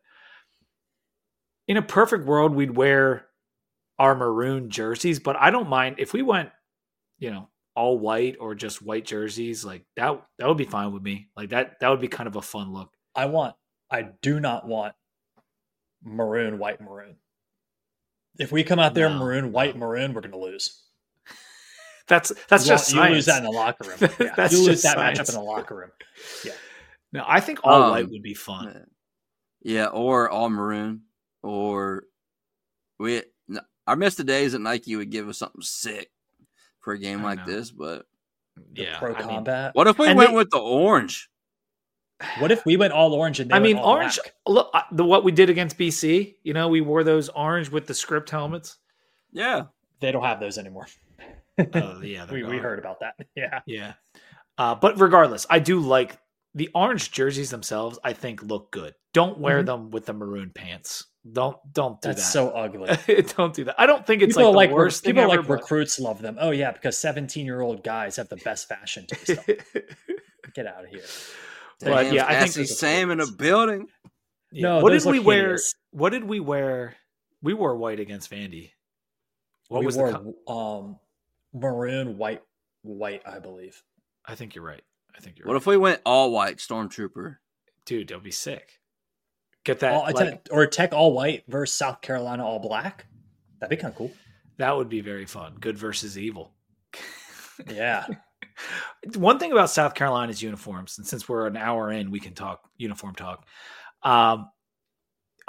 [SPEAKER 1] in a perfect world, we'd wear our maroon jerseys. But I don't mind if we went, you know, all white or just white jerseys. Like that, that would be fine with me. Like that, that would be kind of a fun look.
[SPEAKER 3] I want. I do not want maroon, white, maroon. If we come out there
[SPEAKER 1] no,
[SPEAKER 3] maroon, white, maroon, we're going to lose.
[SPEAKER 1] That's that's
[SPEAKER 3] you
[SPEAKER 1] just
[SPEAKER 3] want,
[SPEAKER 1] science.
[SPEAKER 3] You lose that in the locker room. Yeah.
[SPEAKER 1] That's
[SPEAKER 3] you lose
[SPEAKER 1] just
[SPEAKER 3] that
[SPEAKER 1] science.
[SPEAKER 3] matchup in the locker room. Yeah.
[SPEAKER 1] No, I think all
[SPEAKER 2] um,
[SPEAKER 1] white would be fun.
[SPEAKER 2] Yeah, or all maroon, or we. I miss the days that Nike would give us something sick for a game
[SPEAKER 1] I
[SPEAKER 2] like
[SPEAKER 1] know.
[SPEAKER 2] this. But
[SPEAKER 1] yeah,
[SPEAKER 3] pro
[SPEAKER 1] I mean,
[SPEAKER 3] combat.
[SPEAKER 2] What if we
[SPEAKER 1] and
[SPEAKER 2] went
[SPEAKER 1] they,
[SPEAKER 2] with the orange?
[SPEAKER 3] What if we went all orange and they
[SPEAKER 1] I mean,
[SPEAKER 3] went all
[SPEAKER 1] orange.
[SPEAKER 3] black?
[SPEAKER 1] Look, I- the what we did against B C. You know, we wore those orange with the script helmets.
[SPEAKER 2] Yeah,
[SPEAKER 3] They don't have those anymore.
[SPEAKER 1] Oh yeah, they're
[SPEAKER 3] we we
[SPEAKER 1] gone.
[SPEAKER 3] heard about that. Yeah.
[SPEAKER 1] Yeah, uh, but regardless, I do like the orange jerseys themselves. I think look good. Don't wear
[SPEAKER 3] Mhm.
[SPEAKER 1] them with the maroon pants. Don't don't do
[SPEAKER 3] That's
[SPEAKER 1] that.
[SPEAKER 3] so ugly.
[SPEAKER 1] Don't do that. I don't think it's
[SPEAKER 3] People
[SPEAKER 1] like the
[SPEAKER 3] like
[SPEAKER 1] worst thing
[SPEAKER 3] people
[SPEAKER 1] ever.
[SPEAKER 3] like
[SPEAKER 1] but-
[SPEAKER 3] recruits love them. Oh yeah, because seventeen-year-old guys have the best fashion taste. Get out of here.
[SPEAKER 1] But,
[SPEAKER 2] Damn,
[SPEAKER 1] yeah, I think
[SPEAKER 2] Cassie Sam in a building.
[SPEAKER 1] Yeah.
[SPEAKER 3] No,
[SPEAKER 1] what did
[SPEAKER 3] those
[SPEAKER 1] we
[SPEAKER 3] look
[SPEAKER 1] wear?
[SPEAKER 3] hideous.
[SPEAKER 1] What did we wear? We wore white against Vandy. What
[SPEAKER 3] we
[SPEAKER 1] was
[SPEAKER 3] wore
[SPEAKER 1] the? Co-
[SPEAKER 3] um, maroon, white, white, I believe.
[SPEAKER 1] I think you're right. I think you're
[SPEAKER 2] What
[SPEAKER 1] right.
[SPEAKER 2] if we went all white, Stormtrooper?
[SPEAKER 1] Dude, that would be sick. Get that?
[SPEAKER 3] All,
[SPEAKER 1] like,
[SPEAKER 3] or Tech all white versus South Carolina all black. That'd be kind of cool.
[SPEAKER 1] that would be very fun. Good versus evil.
[SPEAKER 3] Yeah.
[SPEAKER 1] One thing about South Carolina's uniforms, and since we're an hour in, we can talk uniform talk. Um,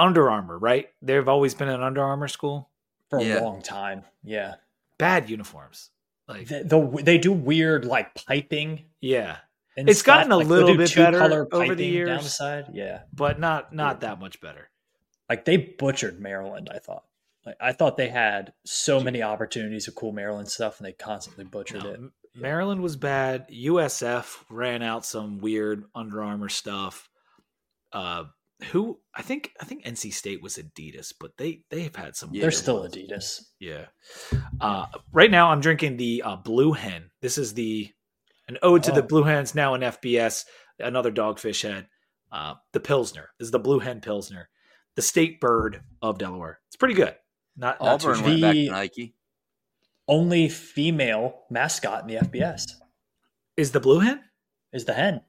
[SPEAKER 1] Under Armour, right? They've always been an Under Armour school
[SPEAKER 3] for
[SPEAKER 2] Yeah.
[SPEAKER 3] a long time. Yeah.
[SPEAKER 1] Bad uniforms, like
[SPEAKER 3] The, the, they do weird like piping.
[SPEAKER 1] yeah,
[SPEAKER 3] And
[SPEAKER 1] It's
[SPEAKER 3] stuff.
[SPEAKER 1] gotten a
[SPEAKER 3] Like, they'll
[SPEAKER 1] little
[SPEAKER 3] do
[SPEAKER 1] bit
[SPEAKER 3] two-color
[SPEAKER 1] better over the
[SPEAKER 3] piping
[SPEAKER 1] years.
[SPEAKER 3] down the side. Yeah.
[SPEAKER 1] but not not that much better.
[SPEAKER 3] Like they butchered Maryland, I thought. Like I thought they had so many opportunities of cool Maryland stuff, and they constantly butchered
[SPEAKER 1] No,
[SPEAKER 3] it.
[SPEAKER 1] M- Maryland was bad. U S F ran out some weird Under Armour stuff. Uh, who I think I think N C State was Adidas, but they they've had some.
[SPEAKER 2] Yeah.
[SPEAKER 3] They're
[SPEAKER 1] weird
[SPEAKER 3] still
[SPEAKER 1] ones.
[SPEAKER 3] Adidas.
[SPEAKER 1] Yeah. Uh, right now, I'm drinking the uh, Blue Hen. This is the an ode to
[SPEAKER 3] Oh.
[SPEAKER 1] the Blue Hens, now in F B S. Another Dogfish Head. Uh, the Pilsner. This is the Blue Hen Pilsner, the state bird of Delaware. It's pretty good. Not, not too
[SPEAKER 2] Auburn
[SPEAKER 1] shabby.
[SPEAKER 2] went back
[SPEAKER 3] The-
[SPEAKER 2] to Nike.
[SPEAKER 3] Only female mascot in the F B S
[SPEAKER 1] Is the Blue Hen?
[SPEAKER 3] is the hen.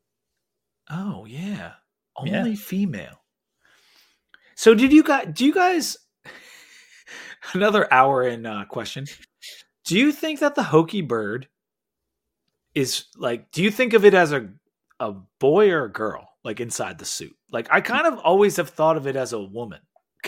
[SPEAKER 1] Oh yeah, only
[SPEAKER 3] Yeah.
[SPEAKER 1] female. So did you guys? Do you guys? Another hour in uh, question. Do you think that the Hokie bird is like? Do you think of it as a a boy or a girl? Like inside the suit? Like I kind of always have thought of it as a woman.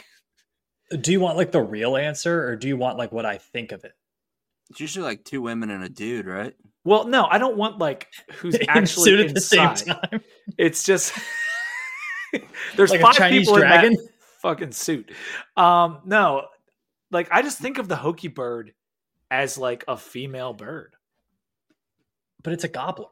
[SPEAKER 3] Do you want like the real answer, or do you want like what I think of it?
[SPEAKER 2] It's usually like two women and a dude, right?
[SPEAKER 1] Well, no, I don't want like who's
[SPEAKER 3] In
[SPEAKER 1] actually
[SPEAKER 3] suit at the same
[SPEAKER 1] inside.
[SPEAKER 3] time,
[SPEAKER 1] It's just there's
[SPEAKER 3] like a
[SPEAKER 1] five
[SPEAKER 3] Chinese
[SPEAKER 1] people
[SPEAKER 3] dragon.
[SPEAKER 1] in that fucking suit. Um, no, like I just think of the Hokie bird as like a female bird,
[SPEAKER 3] But it's a gobbler.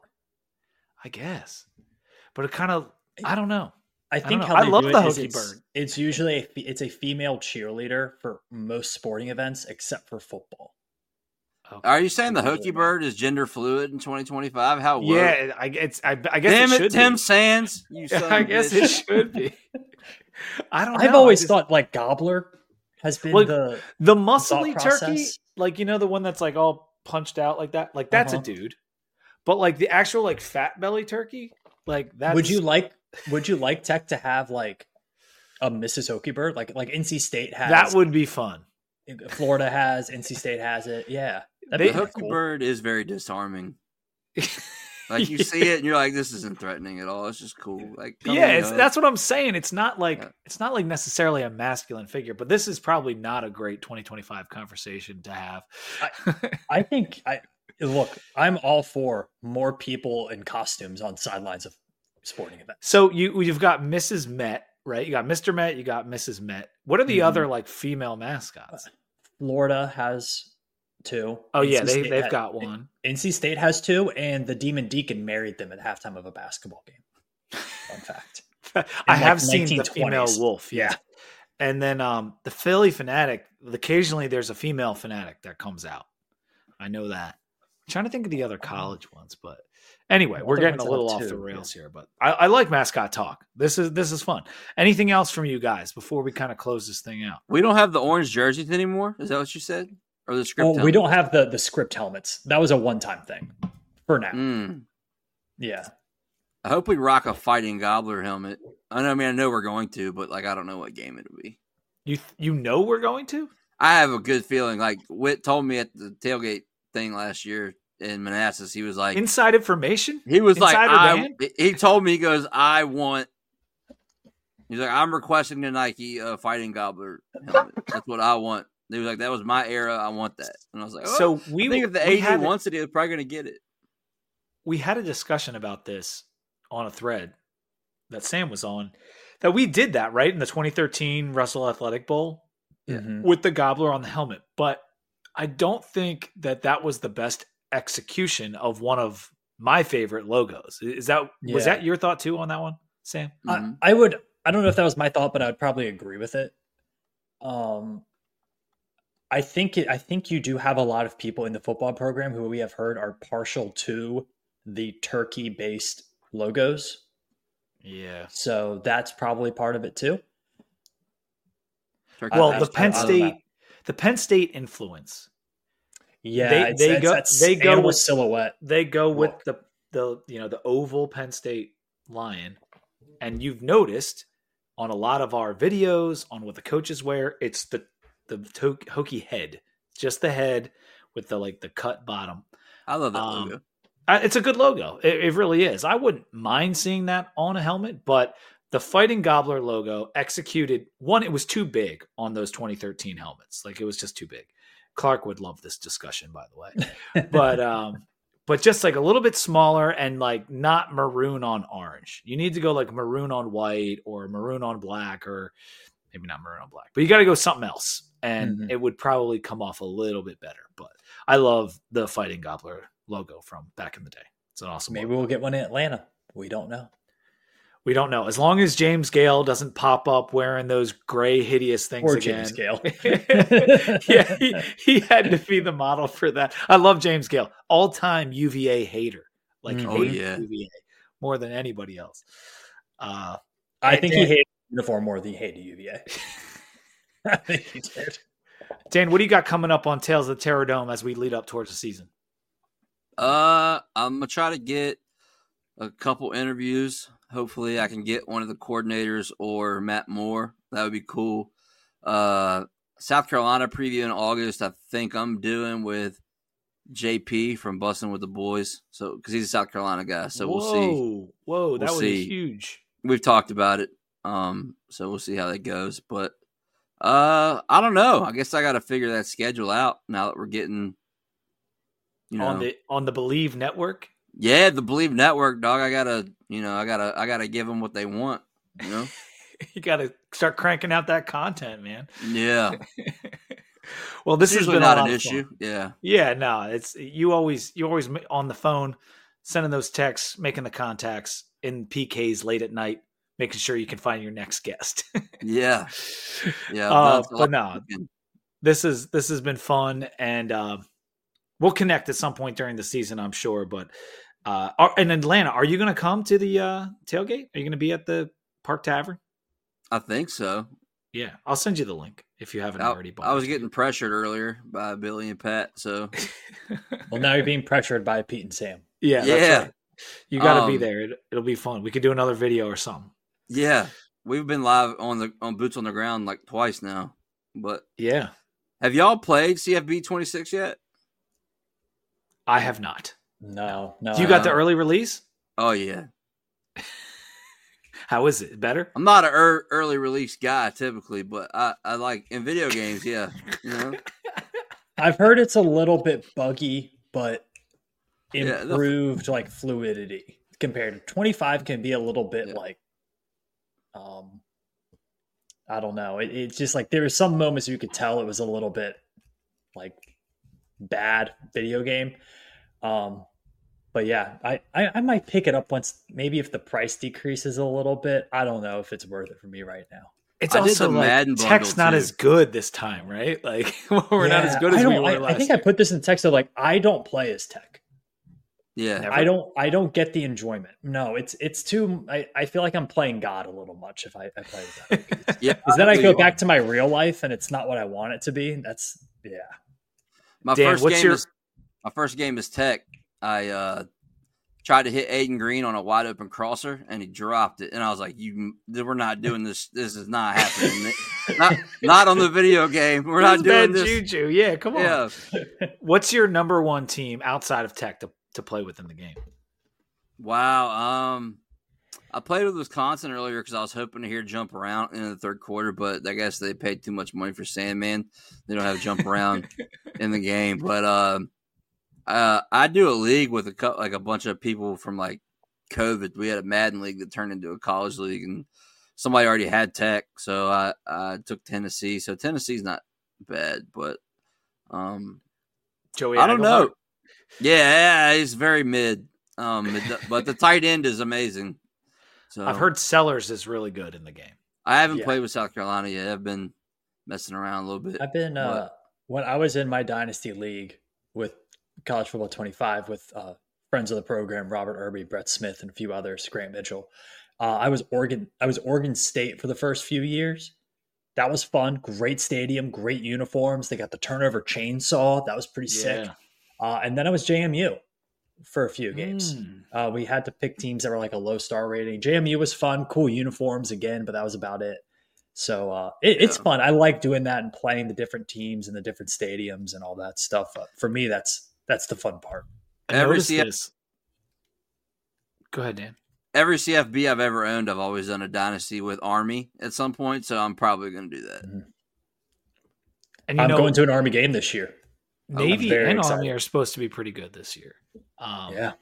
[SPEAKER 1] I guess. But it kind of, I don't know.
[SPEAKER 3] I
[SPEAKER 1] don't
[SPEAKER 3] think
[SPEAKER 1] know.
[SPEAKER 3] how
[SPEAKER 1] I
[SPEAKER 3] they
[SPEAKER 1] love
[SPEAKER 3] do
[SPEAKER 1] the
[SPEAKER 3] it is
[SPEAKER 1] Hokie
[SPEAKER 3] it's,
[SPEAKER 1] bird.
[SPEAKER 3] it's usually a, fe- it's a female cheerleader for most sporting events except for football.
[SPEAKER 1] Okay.
[SPEAKER 2] Are you saying the
[SPEAKER 3] Usually
[SPEAKER 2] Hokie
[SPEAKER 3] not.
[SPEAKER 2] bird is gender fluid in twenty twenty-five? How woke?
[SPEAKER 1] Yeah, I it's I, I guess
[SPEAKER 2] Damn
[SPEAKER 1] it
[SPEAKER 2] it,
[SPEAKER 1] should
[SPEAKER 2] Tim
[SPEAKER 1] be.
[SPEAKER 2] Sands. You son of
[SPEAKER 1] I
[SPEAKER 2] a
[SPEAKER 1] guess
[SPEAKER 2] bitch.
[SPEAKER 1] it should be. I don't know.
[SPEAKER 3] I've always
[SPEAKER 1] I just-
[SPEAKER 3] thought like gobbler has been
[SPEAKER 1] Well,
[SPEAKER 3] the
[SPEAKER 1] the muscly
[SPEAKER 3] thought
[SPEAKER 1] turkey,
[SPEAKER 3] process.
[SPEAKER 1] like you know the one that's like all punched out like that, like that's
[SPEAKER 3] Uh-huh.
[SPEAKER 1] a dude. But like the actual like fat belly turkey, like that's
[SPEAKER 3] Would you like would you like Tech to have like a Missus Hokie bird? Like like N C State has
[SPEAKER 1] that would be fun.
[SPEAKER 3] Florida has, N C State has it. Yeah.
[SPEAKER 2] The
[SPEAKER 3] That'd be
[SPEAKER 2] Hokie
[SPEAKER 3] cool.
[SPEAKER 2] bird is very disarming. Like you see it and you're like, this isn't threatening at all. It's just cool. Like come
[SPEAKER 1] Yeah,
[SPEAKER 2] on,
[SPEAKER 1] it's
[SPEAKER 2] yo.
[SPEAKER 1] that's what I'm saying. It's not like
[SPEAKER 2] Yeah.
[SPEAKER 1] it's not like necessarily a masculine figure, but this is probably not a great twenty twenty-five conversation to have.
[SPEAKER 3] I think I look, I'm all for more people in costumes on sidelines of sporting events.
[SPEAKER 1] So you you've got Missus Met, right? You got Mister Met, you got Missus Met. What are the
[SPEAKER 3] Mhm.
[SPEAKER 1] other like female mascots?
[SPEAKER 3] Florida has two.
[SPEAKER 1] Oh
[SPEAKER 3] N C
[SPEAKER 1] yeah, they
[SPEAKER 3] State
[SPEAKER 1] they've
[SPEAKER 3] ha-
[SPEAKER 1] got one.
[SPEAKER 3] N C State has two, and the Demon Deacon married them at halftime of a basketball game. Fun fact.
[SPEAKER 1] I
[SPEAKER 3] like,
[SPEAKER 1] have seen the
[SPEAKER 3] nineteen
[SPEAKER 1] female
[SPEAKER 3] twenties.
[SPEAKER 1] wolf, yeah. And then um the Philly Fanatic, occasionally there's a female fanatic that comes out. I know that. I'm trying to think of the other college ones, but anyway, we're
[SPEAKER 3] Other
[SPEAKER 1] getting a
[SPEAKER 3] ones have
[SPEAKER 1] little off
[SPEAKER 3] two,
[SPEAKER 1] the rails
[SPEAKER 3] yeah.
[SPEAKER 1] here, but I, I like mascot talk. This is this is fun. Anything else from you guys before we kind of close this thing out?
[SPEAKER 2] We don't have the orange jerseys anymore. Is that what you said? Or the script?
[SPEAKER 3] Well, we don't have the the script helmets. That was a one time thing for now.
[SPEAKER 2] Mm.
[SPEAKER 3] Yeah.
[SPEAKER 2] I hope we rock a fighting gobbler helmet. I know. I mean, I know we're going to, but like, I don't know what game it'll be.
[SPEAKER 1] You you know we're going to?
[SPEAKER 2] I have a good feeling. Like Witt told me at the tailgate thing last year in Manassas, he was like,
[SPEAKER 1] Inside information?
[SPEAKER 2] he was like,
[SPEAKER 1] Insider
[SPEAKER 2] I,
[SPEAKER 1] Dan?
[SPEAKER 2] he told me, he goes, I want. He's like, I'm requesting the Nike uh, fighting gobbler helmet. That's what I want. He was like, that was my era. I want that. And I was like, oh,
[SPEAKER 1] So we
[SPEAKER 2] I think if the
[SPEAKER 1] we
[SPEAKER 2] A D
[SPEAKER 1] had,
[SPEAKER 2] wants it, he's probably going to get it.
[SPEAKER 1] we had a discussion about this on a thread that Sam was on. That we did that right in the twenty thirteen Russell Athletic Bowl
[SPEAKER 2] Yeah.
[SPEAKER 3] Mhm.
[SPEAKER 1] with the gobbler on the helmet, but I don't think that that was the best execution of one of my favorite logos. Is that was
[SPEAKER 3] Yeah.
[SPEAKER 1] that your thought too on that one, Sam?
[SPEAKER 2] Mhm.
[SPEAKER 3] I, I would. I don't know if that was my thought, but I would probably agree with it. Um, I think it. I think you do have a lot of people in the football program who we have heard are partial to the turkey-based logos,
[SPEAKER 1] Yeah.
[SPEAKER 3] so that's probably part of it too.
[SPEAKER 2] Turkey
[SPEAKER 1] Well,
[SPEAKER 3] I-
[SPEAKER 1] the
[SPEAKER 2] Based.
[SPEAKER 1] Penn
[SPEAKER 3] I don't
[SPEAKER 1] State,
[SPEAKER 3] know.
[SPEAKER 1] the Penn State influence.
[SPEAKER 3] Yeah,
[SPEAKER 1] They-
[SPEAKER 3] it's,
[SPEAKER 1] they
[SPEAKER 3] it's
[SPEAKER 1] go-
[SPEAKER 3] that
[SPEAKER 1] they go
[SPEAKER 3] animal
[SPEAKER 1] with-
[SPEAKER 3] silhouette.
[SPEAKER 1] They go with
[SPEAKER 3] Look.
[SPEAKER 1] the the you know the oval Penn State lion, and you've noticed on a lot of our videos on what the coaches wear, it's the the to- Hokie head, just the head with the like the cut bottom.
[SPEAKER 2] I love that
[SPEAKER 1] Um,
[SPEAKER 2] logo.
[SPEAKER 1] Uh, It's a good logo. It, it really is. I wouldn't mind seeing that on a helmet, but the Fighting Gobbler logo executed one. It was too big on those twenty thirteen helmets. Like it was just too big. Clark would love this discussion, by the way, but um, but just like a little bit smaller and like not maroon on orange. You need to go like maroon on white or maroon on black, or maybe not maroon on black, but you got to go something else, and mm-hmm. it would probably come off a little bit better. But I love the Fighting Gobbler logo from back in the day. It's an awesome.
[SPEAKER 3] Maybe
[SPEAKER 1] logo.
[SPEAKER 3] We'll get one in Atlanta. We don't know.
[SPEAKER 1] We don't know. As long as James Gale doesn't pop up wearing those gray, hideous things
[SPEAKER 3] or
[SPEAKER 1] again.
[SPEAKER 3] James Gale.
[SPEAKER 1] yeah, he, he had to be the model for that. I love James Gale. All-time U V A hater. Like,
[SPEAKER 2] mm, oh, yeah.
[SPEAKER 1] U V A more than anybody else. Uh,
[SPEAKER 3] I think Dan, he hated uniform more than he hated U V A. I think he did.
[SPEAKER 1] Dan, what do you got coming up on Tales of the Terror Dome as we lead up towards the season?
[SPEAKER 2] Uh, I'm going to try to get a couple interviews. Hopefully I can get one of the coordinators or Matt Moore. That would be cool. Uh, South Carolina preview in August, I think I'm doing with J P from Bussin' with the Boys. So, because he's a South Carolina guy. So
[SPEAKER 1] whoa,
[SPEAKER 2] we'll see.
[SPEAKER 1] Whoa, that
[SPEAKER 2] we'll
[SPEAKER 1] was
[SPEAKER 2] see.
[SPEAKER 1] huge.
[SPEAKER 2] We've talked about it. Um, so we'll see how that goes. But uh, I don't know. I guess I got to figure that schedule out now that we're getting, you know,
[SPEAKER 1] on the on the Believe Network.
[SPEAKER 2] Yeah, the Believe Network, dog. I gotta, you know, I gotta, I gotta give them what they want. You know,
[SPEAKER 1] you gotta start cranking out that content, man.
[SPEAKER 2] Yeah.
[SPEAKER 1] Well, this
[SPEAKER 2] is
[SPEAKER 1] been
[SPEAKER 2] not
[SPEAKER 1] a
[SPEAKER 2] an
[SPEAKER 1] lot
[SPEAKER 2] issue.
[SPEAKER 1] Of fun.
[SPEAKER 2] Yeah.
[SPEAKER 1] Yeah. No, it's you always you always on the phone, sending those texts, making the contacts in P Ks late at night, making sure you can find your next guest.
[SPEAKER 2] yeah. Yeah.
[SPEAKER 1] Uh, but no, this is this has been fun, and uh, we'll connect at some point during the season, I'm sure. But uh, are, in Atlanta, are you going to come to the uh, tailgate? Are you going to be at the Park Tavern?
[SPEAKER 2] I think so.
[SPEAKER 1] Yeah, I'll send you the link if you haven't
[SPEAKER 2] I,
[SPEAKER 1] already.
[SPEAKER 2] I was getting pressured earlier by Billy and Pat, so.
[SPEAKER 3] Well, now you're being pressured by Pete and Sam.
[SPEAKER 1] Yeah,
[SPEAKER 2] yeah.
[SPEAKER 1] That's right. You got to
[SPEAKER 2] um,
[SPEAKER 1] be there. It, it'll be fun. We could do another video or something.
[SPEAKER 2] Yeah, we've been live on the on Boots on the Ground like twice now. But
[SPEAKER 1] yeah,
[SPEAKER 2] have y'all played C F B twenty-six yet?
[SPEAKER 1] I have not.
[SPEAKER 3] No, no.
[SPEAKER 1] You got the early release?
[SPEAKER 2] Oh yeah.
[SPEAKER 1] How is it? Better?
[SPEAKER 2] I'm not an er- early release guy typically, but I, I like in video games. Yeah, you know.
[SPEAKER 3] I've heard it's a little bit buggy, but
[SPEAKER 2] Yeah, the-
[SPEAKER 3] improved like fluidity compared to twenty-five can be a little bit
[SPEAKER 2] Yeah.
[SPEAKER 3] like, um, I don't know. It, it's just like there were some moments you could tell it was a little bit like bad video game. Um, but yeah, I, I, I might pick it up once, maybe if the price decreases a little bit. I don't know if it's worth it for me right now.
[SPEAKER 1] It's
[SPEAKER 2] I did
[SPEAKER 1] also
[SPEAKER 2] the
[SPEAKER 1] like
[SPEAKER 2] Madden
[SPEAKER 1] tech's
[SPEAKER 2] bundle,
[SPEAKER 1] not
[SPEAKER 2] too.
[SPEAKER 1] as good this time, right? Like we're
[SPEAKER 3] Yeah,
[SPEAKER 1] not as good as
[SPEAKER 3] I
[SPEAKER 1] we
[SPEAKER 3] don't-
[SPEAKER 1] were
[SPEAKER 3] I,
[SPEAKER 1] last
[SPEAKER 3] I think
[SPEAKER 1] year.
[SPEAKER 3] I put this in text. So like, I don't play as tech.
[SPEAKER 2] Yeah.
[SPEAKER 1] Never.
[SPEAKER 3] I don't I don't get the enjoyment. No, it's it's too I, I feel like I'm playing God a little much if I, I play with that.
[SPEAKER 2] Yeah.
[SPEAKER 3] Because then I
[SPEAKER 2] feel
[SPEAKER 3] go
[SPEAKER 2] you.
[SPEAKER 3] back to my real life and it's not what I want it to be. That's yeah.
[SPEAKER 2] My
[SPEAKER 1] Dan,
[SPEAKER 2] first
[SPEAKER 1] what's
[SPEAKER 2] game
[SPEAKER 1] your-
[SPEAKER 2] is my first game is Tech. I uh, tried to hit Aiden Green on a wide open crosser and he dropped it, and I was like, "You, we're not doing this. This is not happening. not not on the video game. We're not
[SPEAKER 1] That's
[SPEAKER 2] doing
[SPEAKER 1] bad
[SPEAKER 2] this."
[SPEAKER 1] juju. Yeah, come on.
[SPEAKER 2] Yeah.
[SPEAKER 1] What's your number one team outside of Tech to, to play with in the game?
[SPEAKER 2] Wow. Um, I played with Wisconsin earlier because I was hoping to hear jump around in the third quarter, but I guess they paid too much money for Sandman. They don't have jump around in the game. But um, uh, I do a league with a cou- like a bunch of people from like COVID. We had a Madden league that turned into a college league, and somebody already had Tech, so I, I took Tennessee. So Tennessee's not bad, but um,
[SPEAKER 1] Joey,
[SPEAKER 2] I don't
[SPEAKER 1] Aguilar?
[SPEAKER 2] know. Yeah, yeah, he's very mid. Um, it- but the tight end is amazing. So
[SPEAKER 1] I've heard Sellers is really good in the game.
[SPEAKER 2] I haven't
[SPEAKER 3] Yeah.
[SPEAKER 2] played with South Carolina yet. I've been messing around a little bit.
[SPEAKER 3] I've been uh when I was in my dynasty league with College Football twenty-five with uh friends of the program, Robert Irby, Brett Smith, and a few others, Grant Mitchell. Uh, I was Oregon I was Oregon State for the first few years. That was fun. Great stadium, great uniforms. They got the turnover chainsaw. That was pretty sick.
[SPEAKER 1] Yeah.
[SPEAKER 3] Uh, and then I was J M U for a few games.
[SPEAKER 1] Mm.
[SPEAKER 3] Uh, we had to pick teams that were like a low star rating. J M U was fun, cool uniforms again, but that was about it. So uh, it, it's
[SPEAKER 2] Yeah.
[SPEAKER 3] fun. I like doing that and playing the different teams and the different stadiums and all that stuff. Uh, for me, that's that's the fun part.
[SPEAKER 1] I
[SPEAKER 2] Every
[SPEAKER 1] noticed
[SPEAKER 2] C F
[SPEAKER 1] this. Go ahead, Dan.
[SPEAKER 2] every C F B I've ever owned, I've always done a dynasty with Army at some point, so I'm probably going to do that.
[SPEAKER 3] Mm-hmm.
[SPEAKER 1] And you
[SPEAKER 3] I'm
[SPEAKER 1] know,
[SPEAKER 3] going to an Army game this year.
[SPEAKER 1] Navy and
[SPEAKER 3] excited.
[SPEAKER 1] Army are supposed to be pretty good this year. Um,
[SPEAKER 3] yeah.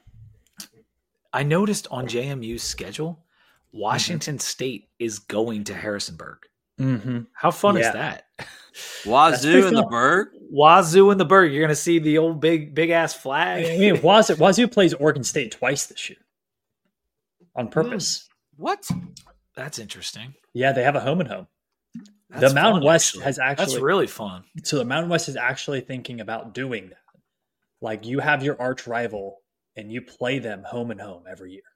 [SPEAKER 1] I noticed on J M U's schedule, Washington mm-hmm. State is going to Harrisonburg.
[SPEAKER 3] Mm-hmm.
[SPEAKER 1] How fun
[SPEAKER 3] yeah.
[SPEAKER 1] is that?
[SPEAKER 2] Wazoo in the Berg?
[SPEAKER 1] Wazoo in the Berg. You're going to see the old big, big ass flag.
[SPEAKER 3] I mean, Wazoo, Wazoo plays Oregon State twice this year on purpose.
[SPEAKER 2] Mm. What?
[SPEAKER 1] That's interesting.
[SPEAKER 3] Yeah, they have a home and home.
[SPEAKER 1] That's
[SPEAKER 3] the Mountain
[SPEAKER 1] fun,
[SPEAKER 3] West
[SPEAKER 1] actually.
[SPEAKER 3] has actually.
[SPEAKER 1] That's really fun.
[SPEAKER 3] So the Mountain West is actually thinking about doing that. Like you have your arch rival and you play them home and home every year.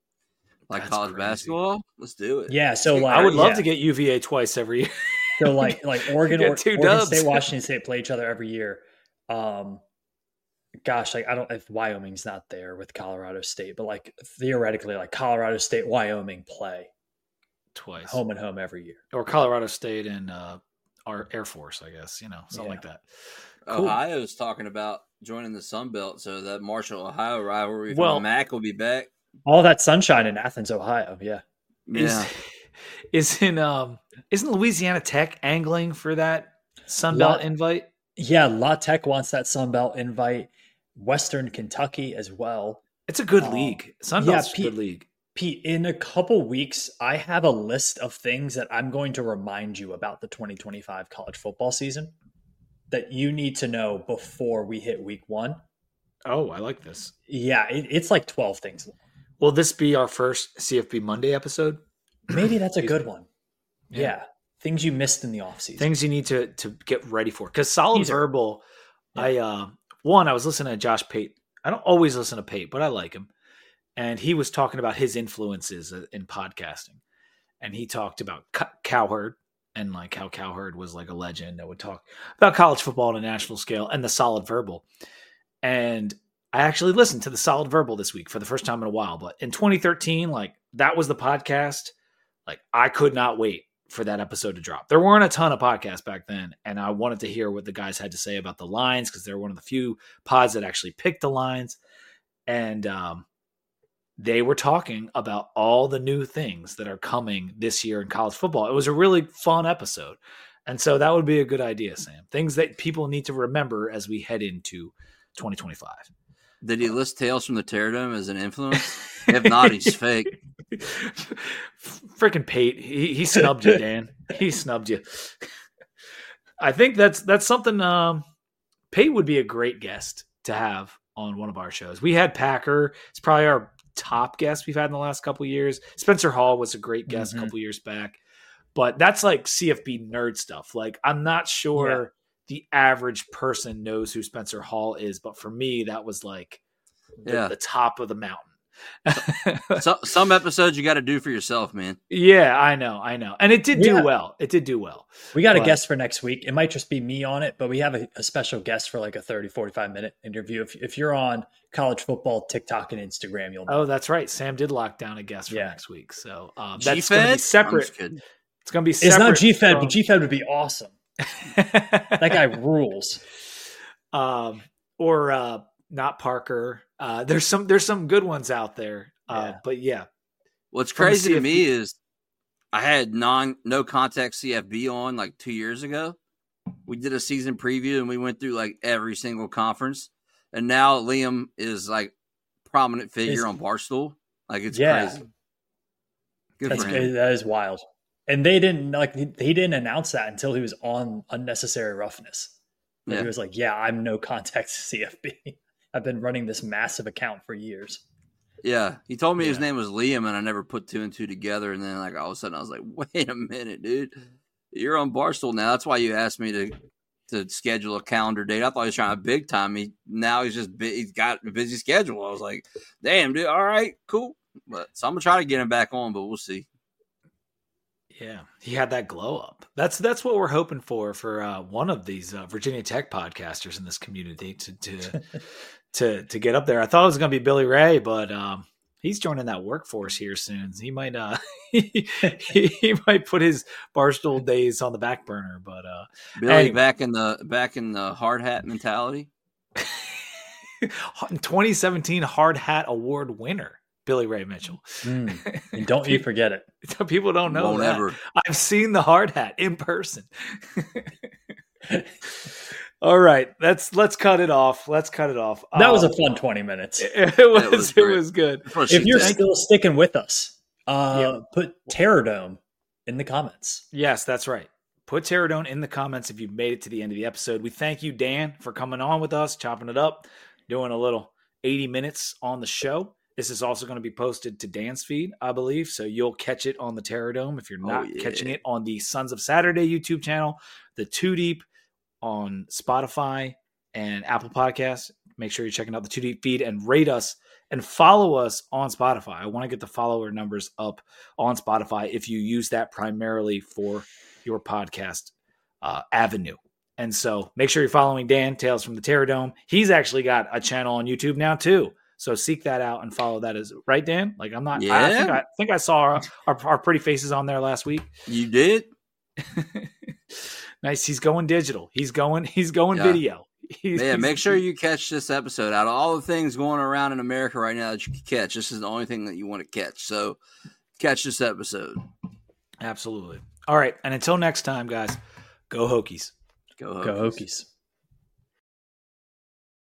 [SPEAKER 2] Like
[SPEAKER 1] That's
[SPEAKER 2] college
[SPEAKER 1] crazy.
[SPEAKER 2] basketball? Let's do it.
[SPEAKER 3] Yeah, so like
[SPEAKER 1] I would love
[SPEAKER 3] yeah.
[SPEAKER 1] to get U V A twice every year.
[SPEAKER 3] So like like Oregon,
[SPEAKER 1] Get
[SPEAKER 3] or,
[SPEAKER 1] two
[SPEAKER 3] Oregon
[SPEAKER 1] dubs.
[SPEAKER 3] State, Washington State play each other every year. Um, gosh, like I don't if Wyoming's not there with Colorado State, but like theoretically, like Colorado State, Wyoming play
[SPEAKER 1] Twice.
[SPEAKER 3] home and home every year.
[SPEAKER 1] Or Colorado State and uh, our Air Force, I guess, you know, something
[SPEAKER 3] Yeah.
[SPEAKER 1] like that. Cool.
[SPEAKER 2] Ohio's talking about joining the Sun Belt, so that Marshall, Ohio rivalry
[SPEAKER 1] Well-
[SPEAKER 2] from Mac will be back.
[SPEAKER 3] All that sunshine in Athens, Ohio. Yeah.
[SPEAKER 2] Yeah.
[SPEAKER 1] Is, is in um isn't Louisiana Tech angling for that Sun Belt
[SPEAKER 3] Lot-
[SPEAKER 1] invite?
[SPEAKER 3] Yeah, La Tech wants that Sun Belt invite. Western Kentucky as well.
[SPEAKER 1] It's a good
[SPEAKER 3] Um,
[SPEAKER 1] league. Sun
[SPEAKER 3] yeah,
[SPEAKER 1] Belt's a
[SPEAKER 3] Pete-
[SPEAKER 1] good league.
[SPEAKER 3] Pete, in a couple weeks, I have a list of things that I'm going to remind you about the twenty twenty-five college football season that you need to know before we hit week one.
[SPEAKER 1] Oh, I like this.
[SPEAKER 3] Yeah, it, it's like twelve things.
[SPEAKER 1] Will this be our first C F B Monday episode?
[SPEAKER 3] Maybe that's a good one.
[SPEAKER 1] Yeah.
[SPEAKER 3] Yeah. Things you missed in the offseason.
[SPEAKER 1] Things you need to to get ready for. Because Solid
[SPEAKER 3] Teaser.
[SPEAKER 1] Verbal,
[SPEAKER 3] Yeah.
[SPEAKER 1] I uh, one, I was listening to Josh Pate. I don't always listen to Pate, but I like him. And he was talking about his influences in podcasting. And he talked about C- Cowherd and like how Cowherd was like a legend that would talk about college football on a national scale and the Solid Verbal. And I actually listened to the Solid Verbal this week for the first time in a while. But in twenty thirteen, like that was the podcast. Like I could not wait for that episode to drop. There weren't a ton of podcasts back then. And I wanted to hear what the guys had to say about the lines because they're one of the few pods that actually picked the lines. And um, they were talking about all the new things that are coming this year in college football. It was a really fun episode. And so that would be a good idea, Sam. Things that people need to remember as we head into twenty twenty-five.
[SPEAKER 2] Did he list Tales from the Terradome as an influence? If not, he's fake.
[SPEAKER 1] Freaking Pate. He, he snubbed you, Dan. He snubbed you. I think that's that's something um, Pate would be a great guest to have on one of our shows. We had Packer. It's probably our top guest we've had in the last couple of years. Spencer Hall was a great guest
[SPEAKER 3] Mhm.
[SPEAKER 1] a couple years back. But that's like C F B nerd stuff. Like I'm not sure
[SPEAKER 3] Yeah.
[SPEAKER 1] the average person knows who Spencer Hall is, but for me, that was like the,
[SPEAKER 2] Yeah.
[SPEAKER 1] the top of the mountain.
[SPEAKER 2] So, some episodes you got to do for yourself, man.
[SPEAKER 1] Yeah, I know, I know. And it did do
[SPEAKER 3] Yeah.
[SPEAKER 1] well. It did do well.
[SPEAKER 3] We got a
[SPEAKER 1] But-
[SPEAKER 3] guest for next week. It might just be me on it, but we have a, a special guest for like a thirty, forty-five minute interview. If, if you're on college football, TikTok, and Instagram, you'll know.
[SPEAKER 1] Oh, that's right. Sam did lock down a guest for
[SPEAKER 3] Yeah.
[SPEAKER 1] next week. So um, that's going to
[SPEAKER 2] G-Fed?
[SPEAKER 1] be
[SPEAKER 2] I'm
[SPEAKER 1] separate.
[SPEAKER 2] just kidding.
[SPEAKER 1] It's going to be
[SPEAKER 3] It's
[SPEAKER 1] separate.
[SPEAKER 3] not G Fed,
[SPEAKER 1] from-
[SPEAKER 3] but G Fed would be awesome. That guy rules.
[SPEAKER 1] um, or uh, not Parker. Uh, there's some there's some good ones out there. Uh,
[SPEAKER 3] Yeah.
[SPEAKER 1] But yeah,
[SPEAKER 2] What's
[SPEAKER 1] From the
[SPEAKER 2] crazy
[SPEAKER 1] C
[SPEAKER 2] to
[SPEAKER 1] F B.
[SPEAKER 2] me is I had non no contact C F B on like two years ago. We did a season preview and we went through like every single conference. And now Liam is like prominent figure
[SPEAKER 3] Is-
[SPEAKER 2] on Barstool. Like it's
[SPEAKER 3] Yeah.
[SPEAKER 2] crazy. Good
[SPEAKER 3] That's
[SPEAKER 2] for him.
[SPEAKER 3] that is wild. And they didn't like he, he didn't announce that until he was on Unnecessary Roughness. Like,
[SPEAKER 2] Yeah.
[SPEAKER 3] He was like, "Yeah, I'm no contact C F B. I've been running this massive account for years."
[SPEAKER 2] Yeah. He told me his
[SPEAKER 1] Yeah.
[SPEAKER 2] name was Liam and I never put two and two together. And then like all of a sudden I was like, wait a minute, dude. You're on Barstool now. That's why you asked me to to schedule a calendar date. I thought he was trying to big time me. Now he's just bu- he's got a busy schedule. I was like, damn, dude. All right, cool. But so I'm gonna try to get him back on, but we'll see.
[SPEAKER 1] yeah, he had that glow up. That's that's what we're hoping for for uh, one of these uh, Virginia Tech podcasters in this community to to to to get up there. I thought it was going to be Billy Ray, but um, he's joining that workforce here soon. He might uh he, he might put his Barstool days on the back burner. But uh,
[SPEAKER 2] Billy
[SPEAKER 1] Hey.
[SPEAKER 2] back in the back in the hard hat mentality.
[SPEAKER 1] twenty seventeen Hard Hat Award winner. Billy Ray Mitchell.
[SPEAKER 3] Mm. And don't you forget it.
[SPEAKER 1] People don't know
[SPEAKER 2] Won't
[SPEAKER 1] that.
[SPEAKER 2] ever.
[SPEAKER 1] I've seen the hard hat in person. All right, let's let's cut it off. Let's cut it off.
[SPEAKER 3] That was
[SPEAKER 1] Um,
[SPEAKER 3] a fun twenty minutes.
[SPEAKER 1] It, it was,
[SPEAKER 2] was
[SPEAKER 1] it
[SPEAKER 2] great.
[SPEAKER 1] was good.
[SPEAKER 3] If you're still sticking with us, uh,
[SPEAKER 1] Yeah.
[SPEAKER 3] put Terrordome in the comments.
[SPEAKER 1] Yes, that's right. Put Terradone in the comments if you've made it to the end of the episode. We thank you, Dan, for coming on with us, chopping it up, doing a little eighty minutes on the show. This is also going to be posted to Dan's feed, I believe, so you'll catch it on the Terradome if you're
[SPEAKER 2] Oh,
[SPEAKER 1] not
[SPEAKER 2] yeah.
[SPEAKER 1] catching it on the Sons of Saturday YouTube channel, the Two Deep on Spotify and Apple Podcasts. Make sure you're checking out the Two Deep feed and rate us and follow us on Spotify. I want to get the follower numbers up on Spotify if you use that primarily for your podcast uh, avenue. And so make sure you're following Dan, Tales from the Terradome. He's actually got a channel on YouTube now too. So seek that out and follow that as right, Dan? Like I'm not, I, I think
[SPEAKER 2] Yeah.
[SPEAKER 1] I think I saw our, our, our pretty faces on there last week.
[SPEAKER 2] You did?
[SPEAKER 1] Nice. He's going digital. He's going, he's going
[SPEAKER 2] Yeah.
[SPEAKER 1] video. He's,
[SPEAKER 2] Yeah,
[SPEAKER 1] he's-
[SPEAKER 2] make sure you catch this episode. Out of all the things going around in America right now that you can catch, this is the only thing that you want to catch. So catch this episode.
[SPEAKER 1] Absolutely. All right. And until next time, guys, go Hokies.
[SPEAKER 2] Go
[SPEAKER 3] Go
[SPEAKER 2] Hokies.
[SPEAKER 3] Hokies.